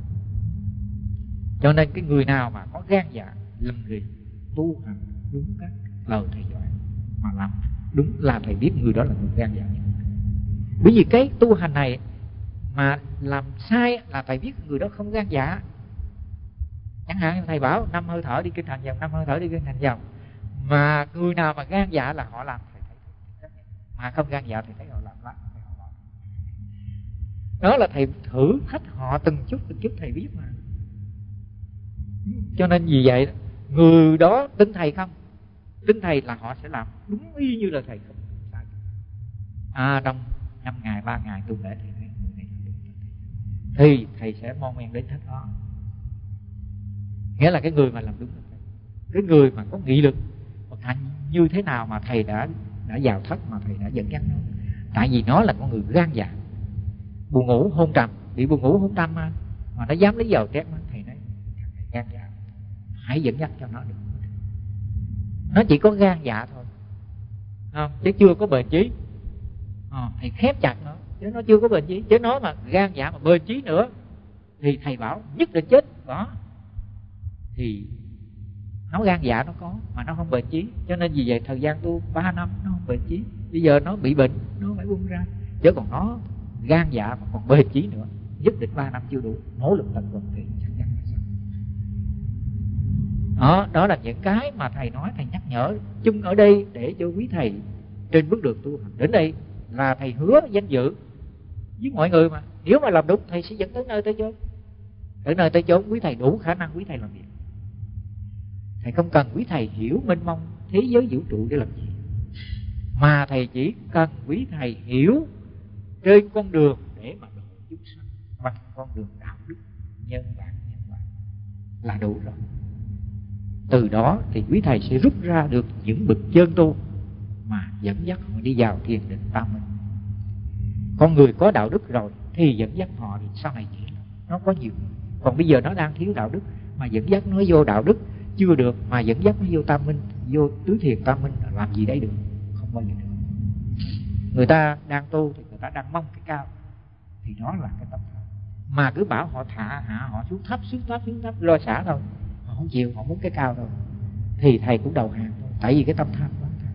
Cho nên cái người nào mà có gan dạ lầm rì tu hành đúng các lời thầy dạy mà làm đúng là thầy biết người đó là người gan dạ. Bởi vì cái tu hành này mà làm sai là thầy biết người đó không gan dạ. Chẳng hạn thầy bảo năm hơi thở đi kinh hành vòng, năm hơi thở đi kinh hành vòng, mà người nào mà gan dạ là họ làm, thầy thấy, mà không gan dạ thì thấy họ làm lắm. Đó là thầy thử thách họ từng chút từng chút, thầy biết mà. Cho nên vì vậy người đó tin thầy không, tin thầy là họ sẽ làm đúng y như là thầy không sai. À, trong năm ngày ba ngày tu lễ thầy thấy người này đúng, thì thầy sẽ mon men đến thách đó. Nghĩa là cái người mà làm đúng là thầy, cái người mà có nghị lực vận hành như thế nào mà thầy đã đã vào thất mà thầy đã dẫn dắt nó. Tại vì nó là con người gan dạ, buồn ngủ hôn trầm, bị buồn ngủ hôn trầm mà mà nó dám lấy dầu trét nó, thầy nói thằng này gan dạ, hãy dẫn dắt cho nó được. Nó chỉ có gan dạ thôi, không, chứ chưa có bền chí. À, thầy khép chặt nó, chứ nó chưa có bền chí. Chứ nó mà gan dạ mà bền chí nữa thì thầy bảo nhất định chết đó. Thì nó gan dạ nó có mà nó không bền chí, cho nên vì vậy thời gian tu ba năm nó không bền chí. Bây giờ nó bị bệnh nó phải buông ra, chứ còn nó gan dạ mà còn bền chí nữa, nhất định ba năm chưa đủ, nỗ lực tận cùng thì chắc chắn là sao. Đó, đó là những cái mà thầy nói, thầy nhắc nhở chung ở đây để cho quý thầy trên bước đường tu hành. Đến đây là thầy hứa danh dự với mọi người mà, nếu mà làm đúng thầy sẽ dẫn tới nơi tới chốn. Tới nơi tới chốn quý thầy đủ khả năng quý thầy làm việc. Thầy không cần quý thầy hiểu mênh mông thế giới vũ trụ để làm gì, mà thầy chỉ cần quý thầy hiểu trên con đường để mà độ chúng sanh bằng con đường đạo đức nhân bản nhân bản là đủ rồi. Từ đó thì quý thầy sẽ rút ra được những bậc chân tu mà dẫn dắt họ đi vào thiền định tam minh. Con người có đạo đức rồi thì dẫn dắt họ thì sau này dễ lắm. Nó có nhiều người, còn bây giờ nó đang thiếu đạo đức mà dẫn dắt nó vô đạo đức chưa được, mà dẫn dắt nó vô tam minh, vô tứ thiền tam minh là làm gì đấy được, không bao giờ được. Người ta đang tu thì người ta đang mong cái cao, thì đó là cái tâm tham. Mà cứ bảo họ thả hạ họ xuống thấp xuống thấp xuống thấp lo xả thôi, họ không chịu, họ muốn cái cao thôi, thì thầy cũng đầu hàng thôi, tại vì cái tâm tham quá tham.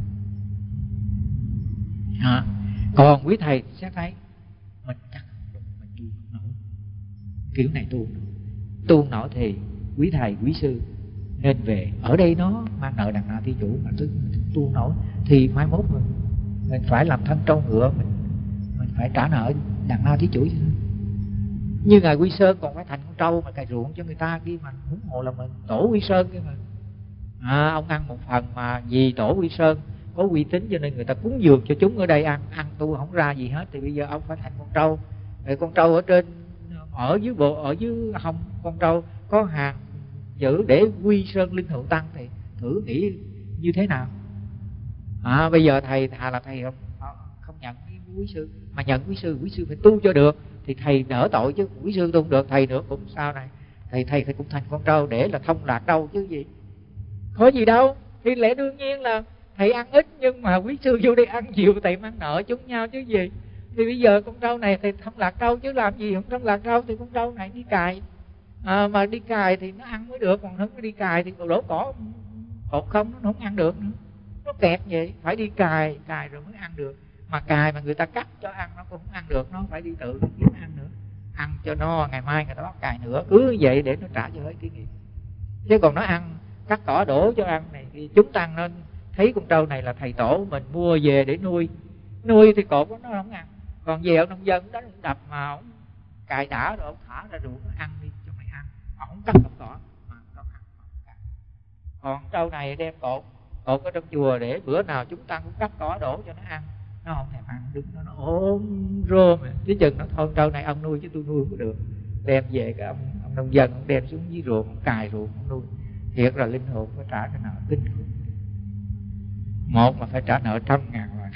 À, còn quý thầy sẽ thấy mình chắc mình tu không nổi, kiểu này tu nổi. Tu không nổi thì quý thầy quý sư nên về. Ở đây nó mang nợ đằng nào thi chủ mà tu, tu nổi thì mai mốt rồi Mình phải làm thân trâu ngựa, mình mình phải trả nợ đằng nào thí chủ. Như ngài Quy Sơn còn phải thành con trâu mà cày ruộng cho người ta kia mà, huống hồ là mình tổ Quy Sơn kia mà. À, ông ăn một phần mà vì tổ Quy Sơn có uy tín cho nên người ta cúng dường cho chúng ở đây ăn, ăn tu không ra gì hết, thì bây giờ ông phải thành con trâu. Rồi con trâu ở trên, ở dưới bộ, ở dưới hông con trâu có hàng chữ để Quy Sơn Linh Hữu Tăng, thì thử nghĩ như thế nào. À, bây giờ thầy thà là thầy không, không nhận quý sư, mà nhận quý sư, quý sư phải tu cho được thì thầy đỡ tội, chứ quý sư tu không được thầy nữa cũng sao này. Thầy thầy thầy cũng thành con trâu để là thông lạc đâu chứ gì, có gì đâu. Thì lẽ đương nhiên là thầy ăn ít nhưng mà quý sư vô đây ăn nhiều, thầy mang nợ chúng nhau chứ gì. Thì bây giờ con trâu này thầy thông lạc trâu chứ làm gì không thông lạc trâu, thì con trâu này đi cài. À, mà đi cài thì nó ăn mới được, còn không có đi cài thì đổ cỏ cột không nó không ăn được nữa, nó kẹt vậy. Phải đi cài, cài rồi mới ăn được. Mà cài mà người ta cắt cho ăn nó cũng không ăn được, nó phải đi tự kiếm ăn nữa, ăn cho nó ngày mai người ta bắt cài nữa, cứ vậy để nó trả cho hết cái nghiệp. Chứ còn nó ăn cắt cỏ đổ cho ăn này thì chúng tăng nên thấy con trâu này là thầy tổ mình mua về để nuôi, nuôi thì cột nó không ăn. Còn về ông nông dân đó đập mà ông cài đã rồi ông thả ra ruộng nó ăn đi cho mày ăn, ông không cắt cỏ mà nó ăn. Còn trâu này đem cột cột ở trong chùa để bữa nào chúng tăng cũng cắt cỏ đổ cho nó ăn, nó không thèm ăn, đứng nó nó ốm rôm. Chứ chừng nó thôi trâu này ông nuôi chứ tôi nuôi không có được, đem về cái ông, ông nông dân ông đem xuống dưới ruộng, ông cài ruộng ông nuôi. Thiệt là linh hồn phải trả cái nợ kinh khủng. Một là phải trả nợ trăm ngàn lần.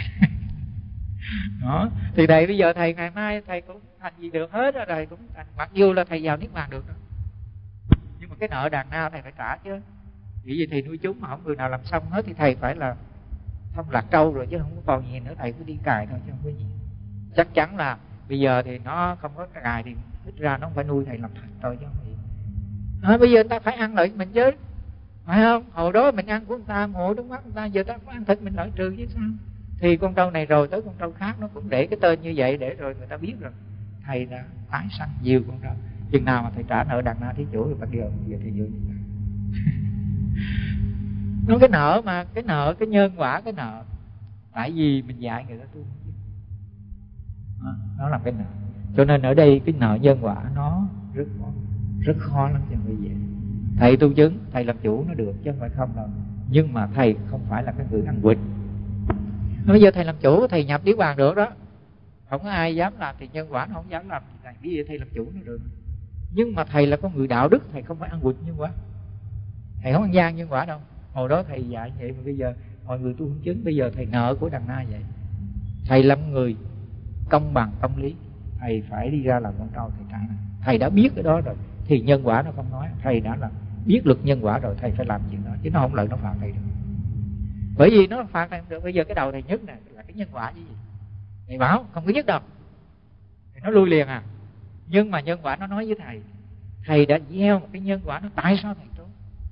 Đó. Thì thầy bây giờ thầy ngày mai thầy cũng thành gì được hết rồi, thầy cũng thành, mặc dù là thầy vào niết bàn được đó, nhưng mà cái nợ đằng nào thầy phải trả chứ. Vì vậy thầy nuôi chúng mà không người nào làm xong hết thì thầy phải là thông lạc trâu rồi, chứ không có còn gì nữa. Thầy cứ đi cài thôi chứ không có gì. Chắc chắn là bây giờ thì nó không có cài thì ít ra nó không phải nuôi thầy làm thành thôi chứ không gì. À, bây giờ người ta phải ăn lợi mình chứ, phải không? Hồi đó mình ăn của người ta, ngộ đúng mắt người ta, giờ ta có ăn thịt mình lợi trừ chứ sao. Thì con trâu này rồi tới con trâu khác nó cũng để cái tên như vậy để rồi người ta biết rồi thầy đã tái sanh nhiều con trâu. Chừng nào mà thầy trả nợ đằng nào thí chủ thì bắt giờ giờ thầy vô nó cái nợ mà cái nợ cái nhân quả cái nợ, tại vì mình dạy người ta tu đó, nó là cái nợ. Cho nên ở đây cái nợ nhân quả nó rất khó, rất khó lắm cho người dễ. Thầy tu chứng, thầy làm chủ nó được chứ không phải không đâu, nhưng mà thầy không phải là cái người ăn quỵt. Bây giờ thầy làm chủ, thầy nhập niết bàn được đó, không có ai dám làm thì nhân quả nó không dám làm thì thầy bây giờ thầy làm chủ nó được. Nhưng mà thầy là con người đạo đức, thầy không phải ăn quỵt nhân quả, thầy không ăn gian nhân quả đâu. Hồi đó thầy dạy vậy mà bây giờ mọi người tu không chứng, bây giờ thầy nợ của đằng na vậy. Thầy làm người công bằng công lý, thầy phải đi ra làm con trâu thầy trả. Thầy đã biết cái đó rồi thì nhân quả nó không nói, thầy đã là biết luật nhân quả rồi, thầy phải làm chuyện đó chứ nó không lợi nó phạt thầy được. Bởi vì nó phạt thầy không được. Bây giờ cái đầu thầy nhất nè là cái nhân quả chứ gì, thầy bảo không có nhất đâu thì nó lui liền à. Nhưng mà nhân quả nó nói với thầy, thầy đã gieo một cái nhân quả, nó tại sao thầy trốn.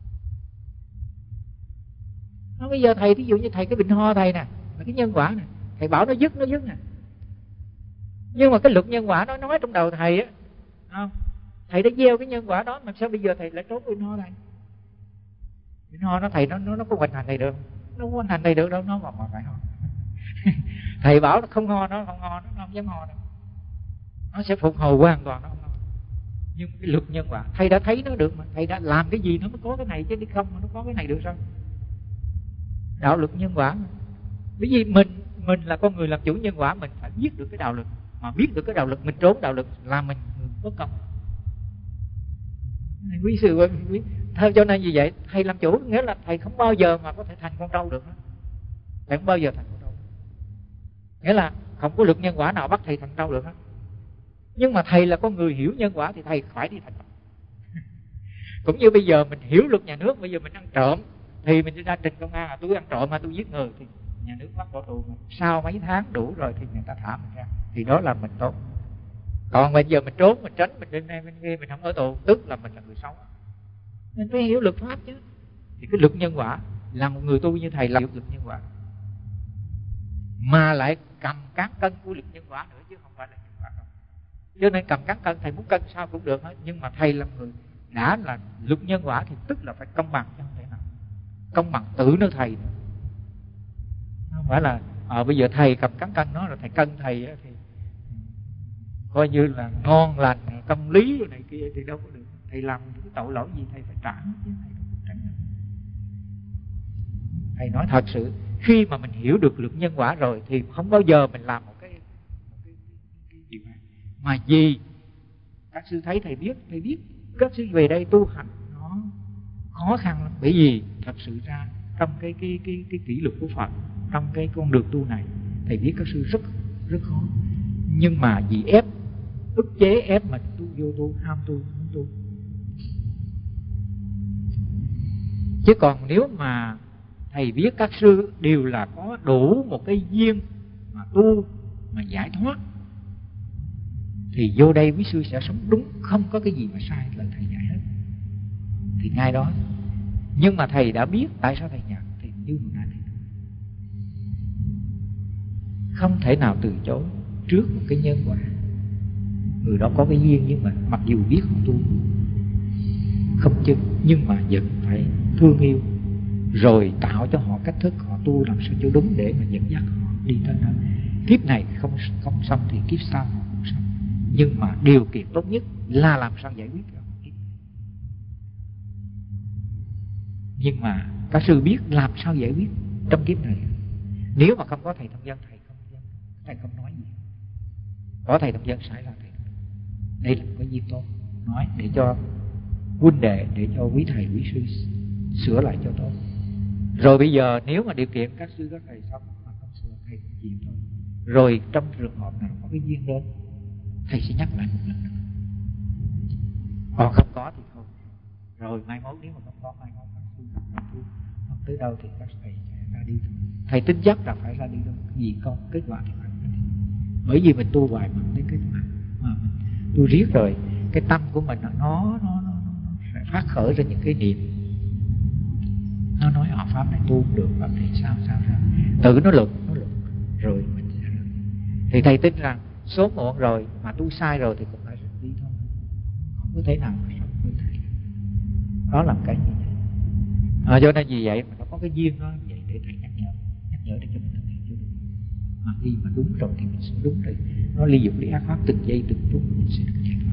Nó bây giờ thầy ví dụ như thầy cái bệnh ho thầy nè là cái nhân quả nè, thầy bảo nó dứt nó dứt nè, nhưng mà cái luật nhân quả nó nói trong đầu thầy á, không, thầy đã gieo cái nhân quả đó mà sao bây giờ thầy lại trốn bệnh ho thầy. Bệnh ho nó thầy nó nó nó có hoành hành thầy được, nó không hoành hành thầy được đâu, nó mà, mà phải ho. Thầy bảo nó không ho, nó không ho, nó không dám ho đâu, nó sẽ phục hồi hoàn toàn, nó không ho. Nhưng cái luật nhân quả thầy đã thấy nó được mà, thầy đã làm cái gì nó mới có cái này chứ, đi không mà nó có cái này được sao. Đạo luật nhân quả mà. Bởi vì mình mình là con người làm chủ nhân quả, mình phải biết được cái đạo luật, mà biết được cái đạo luật mình trốn đạo luật là mình có công. Quý sư quý theo cho nên như vậy thầy làm chủ nghĩa là thầy không bao giờ mà có thể thành con trâu được đó. Thầy không bao giờ thành con trâu, nghĩa là không có luật nhân quả nào bắt thầy thành trâu được đó. Nhưng mà thầy là con người hiểu nhân quả thì thầy phải đi thành trâu. Cũng như bây giờ mình hiểu luật nhà nước, bây giờ mình ăn trộm thì mình đi ra trình công an là tôi ăn trộm mà tôi giết người, thì nhà nước bắt bỏ tù. Sau mấy tháng đủ rồi thì người ta thả mình ra, thì đó là mình tốt. Còn bây giờ mình trốn, mình tránh, mình đến đây bên kia mình không ở tù, tức là mình là người xấu. Mình phải hiểu luật pháp chứ. Thì cái luật nhân quả là một người tu như thầy là hiểu luật nhân quả, mà lại cầm cán cân của luật nhân quả nữa chứ không phải là nhân quả đâu. Cho nên cầm cán cân, thầy muốn cân sao cũng được hết, nhưng mà thầy là người đã là luật nhân quả thì tức là phải công bằng chứ không thể nào công bằng tự nó thầy nữa. Không phải là ờ, bây giờ thầy cầm cán cân nó là thầy cân thầy á, thì coi như là ngon lành công lý này kia thì đâu có được. Thầy làm cái tội lỗi gì thầy phải trả chứ, thầy không tránh được. Thầy nói thật sự, khi mà mình hiểu được luật nhân quả rồi thì không bao giờ mình làm một cái, một cái, cái điều này. Mà vì các sư thấy thầy biết, thầy biết các sư về đây tu hành nó khó khăn lắm. Bởi vì thật sự ra trong cái cái cái cái kỷ luật của Phật, trong cái con đường tu này, thầy biết các sư rất rất khó. Nhưng mà vì ép, ức chế ép mình tu vô tu, ham tu, muốn tu. Chứ còn nếu mà thầy biết các sư đều là có đủ một cái duyên mà tu, mà giải thoát, thì vô đây quý sư sẽ sống đúng, không có cái gì mà sai lời thầy dạy hết. Thì ngay đó. Nhưng mà thầy đã biết tại sao thầy nhận, thì như hồi nãy thầy nói, không thể nào từ chối trước một cái nhân quả. Người đó có cái duyên nhưng mà mặc dù biết họ tu không chứng, nhưng mà vẫn phải thương yêu, rồi tạo cho họ cách thức họ tu làm sao cho đúng để mà dẫn dắt họ đi tới nơi. Kiếp này không không xong thì kiếp sau họ cũng xong. Nhưng mà điều kiện tốt nhất là làm sao giải quyết được kiếp. Nhưng mà các sư biết làm sao giải quyết trong kiếp này. Nếu mà không có thầy thông dân, thầy không thầy không nói gì. Có thầy thông dân xảy ra thầy. Đây là một cái duyên tốt, nói để cho huynh đệ, để cho quý thầy quý sư sửa lại cho tốt. Rồi bây giờ nếu mà điều kiện các sư các thầy xong mà không sửa, thầy cũng chịu thôi. Rồi trong trường hợp nào có cái duyên đến, thầy sẽ nhắc lại một lần nữa. Còn không có thì không. Rồi mai mốt nếu mà không có, mai mốt các sư không tu, không tới đâu thì các thầy sẽ ra đi thôi. Thầy tin chắc là phải ra đi đâu, vì không kết quả thì phải ra đi. Bởi vì mình tu hoài mà không thấy kết quả, mà mình tu riết rồi cái tâm của mình nó nó nó, nó, nó sẽ phát khởi ra những cái niệm, nó nói họ pháp này tu được, pháp này sao sao sao, tự nó luận nó luận rồi mình sẽ ra. Thì thầy tin rằng sớm muộn rồi mà tu sai rồi thì cũng phải đi thôi, không có thể nào mà sống với thầy. Đó là cái như vậy. À, cho nên vì vậy mà nó có cái duyên đó vậy để thầy nhắc nhở, nhắc nhở để cho mình thực hiện cho đúng. Mà khi mà đúng rồi thì mình sẽ đúng rồi. Nó ly dục lý ác pháp từng giây từng phút mình sẽ được giải thoát.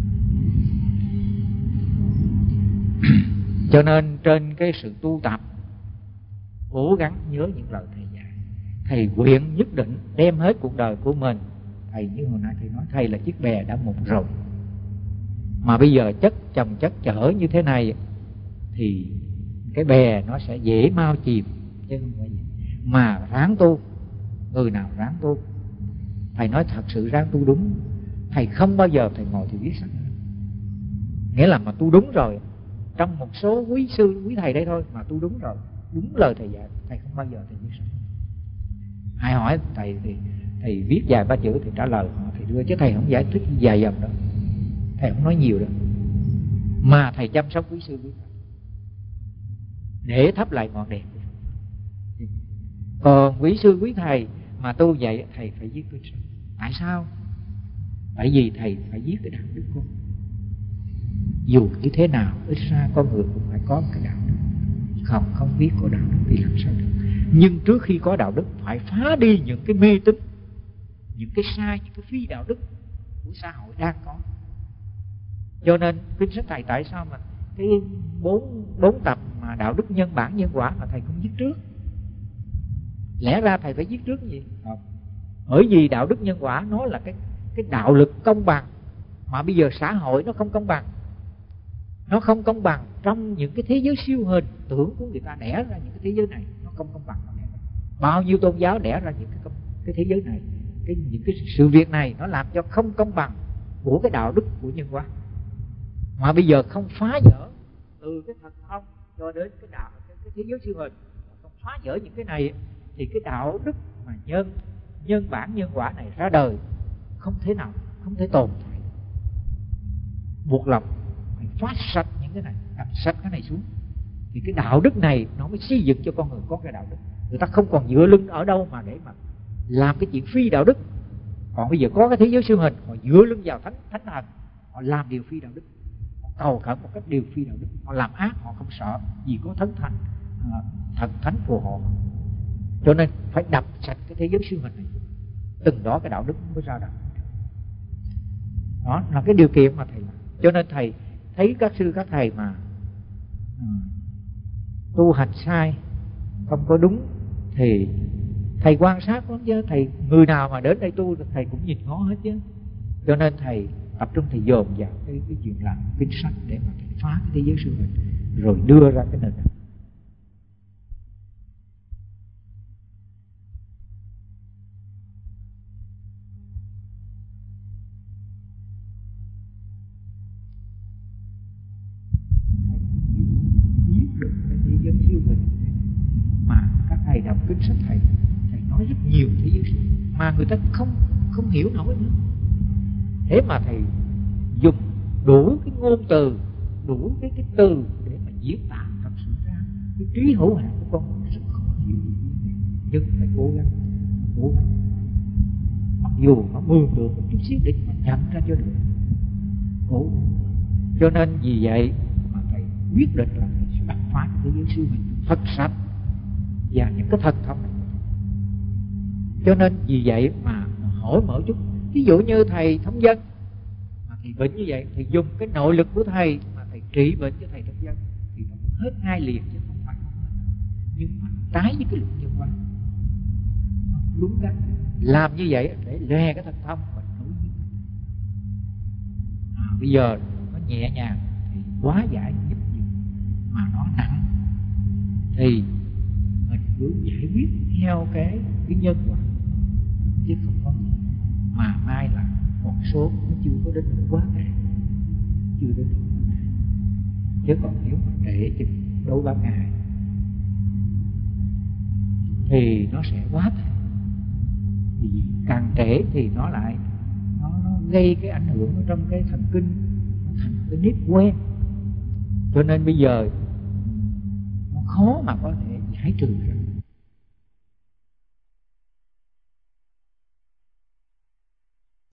Cho nên trên cái sự tu tập, cố gắng nhớ những lời thầy dạy. Thầy nguyện nhất định đem hết cuộc đời của mình. Thầy như hồi nãy thầy nói, thầy là chiếc bè đã mục rồi, mà bây giờ chất chồng chất chở như thế này thì cái bè nó sẽ dễ mau chìm, chứ không phải gì. Mà ráng tu, người nào ráng tu, thầy nói thật sự ráng tu đúng. Thầy không bao giờ thầy ngồi thì viết sách. Nghĩa là mà tu đúng rồi, trong một số quý sư, quý thầy đây thôi mà tu đúng rồi, đúng lời thầy dạy, thầy không bao giờ thầy viết sách. Ai hỏi thầy thì thầy viết vài ba chữ thì trả lời họ, thầy đưa, chứ thầy không giải thích dài dòng đâu, thầy không nói nhiều đâu. Mà thầy chăm sóc quý sư quý thầy để thắp lại ngọn đèn. Còn quý sư quý thầy mà tu vậy, thầy phải viết kinh sách. Tại sao? Tại vì thầy phải viết cái đạo đức con. Dù như thế nào, ít ra con người cũng phải có một cái đạo đức. Không, không viết có đạo đức thì làm sao được. Nhưng trước khi có đạo đức phải phá đi những cái mê tín, những cái sai, những cái phi đạo đức của xã hội đang có. Cho nên kinh sách thầy tại sao mà cái bốn bốn tập mà đạo đức nhân bản nhân quả mà thầy không viết trước? Lẽ ra thầy phải viết trước gì? Không. Bởi vì đạo đức nhân quả nó là cái cái đạo lực công bằng, mà bây giờ xã hội nó không công bằng. Nó không công bằng trong những cái thế giới siêu hình tưởng của người ta đẻ ra những cái thế giới này, nó không công bằng. Bao nhiêu tôn giáo đẻ ra những cái công, cái thế giới này, cái những cái sự việc này nó làm cho không công bằng của cái đạo đức của nhân quả. Mà bây giờ không phá vỡ từ cái thần thông cho đến cái đạo cái, cái thế giới siêu hình, không phá vỡ những cái này thì cái đạo đức mà nhân nhân bản nhân quả này ra đời không thể nào, không thể tồn tại. Buộc lòng phải phát sạch những cái này, đặt sạch cái này xuống thì cái đạo đức này nó mới xây dựng cho con người có cái đạo đức. Người ta không còn dựa lưng ở đâu mà để mà làm cái chuyện phi đạo đức. Còn bây giờ có cái thế giới siêu hình, họ dựa lưng vào thánh thánh thần, họ làm điều phi đạo đức, họ cầu khẩn một cách điều phi đạo đức, họ làm ác họ không sợ vì có thánh thần thần thánh phù hộ. Cho nên phải đập sạch cái thế giới siêu hình này, từng đó cái đạo đức mới ra đời. Đó là cái điều kiện mà thầy làm. Cho nên thầy thấy các sư các thầy mà ừ, tu hành sai, không có đúng, thì thầy quan sát lắm chứ. Thầy người nào mà đến đây tu thầy cũng nhìn ngó hết chứ. Cho nên thầy tập trung thầy dồn vào cái, cái chuyện làm kinh sách để mà thầy phá cái thế giới siêu hình, rồi đưa ra cái nền tảng. Biết được cái thế giới siêu hình mà các thầy đọc kinh sách thầy thầy nói rất nhiều thế giới siêu hình mà người ta không không hiểu nổi nữa. Thế mà thầy dùng đủ cái ngôn từ, đủ cái cái từ để mà diễn tả thật sự ra cái trí hữu hạn của con người rất khó hiểu, nhưng thầy cố gắng cố gắng mặc dù nó mường tượng một chút xíu để mà nhận ra cho được. Cố. Cho nên vì vậy mà thầy quyết định là thầy sẽ đập phá thế giới siêu hình thật sạch và những cái thần thông này. Cho nên vì vậy mà hỏi mở chút, ví dụ như thầy thông dân mà thầy bệnh như vậy, thầy dùng cái nội lực của thầy mà thầy trị bệnh cho thầy thông dân thì nó hết ngay liền chứ không phải không hết. Nhưng mà trái với cái luật nhân quả, đúng cách làm như vậy để lè cái thần thông và nổi với à, bây giờ nó nhẹ nhàng thì quá giải giúp nhiều, mà nó nặng thì mình cứ giải quyết theo cái cái nhân quả chứ không có gì. Mà mai là một số nó chưa có đến độ quá trễ, chưa đến độ quá trễ. Chứ còn nếu mà trễ chừng đâu ba ngày thì nó sẽ quá trễ. Vì càng trễ thì nó lại nó, nó gây cái ảnh hưởng ở trong cái thần kinh, nó thành cái nếp quen. Cho nên bây giờ nó khó mà có thể giải trừ ra.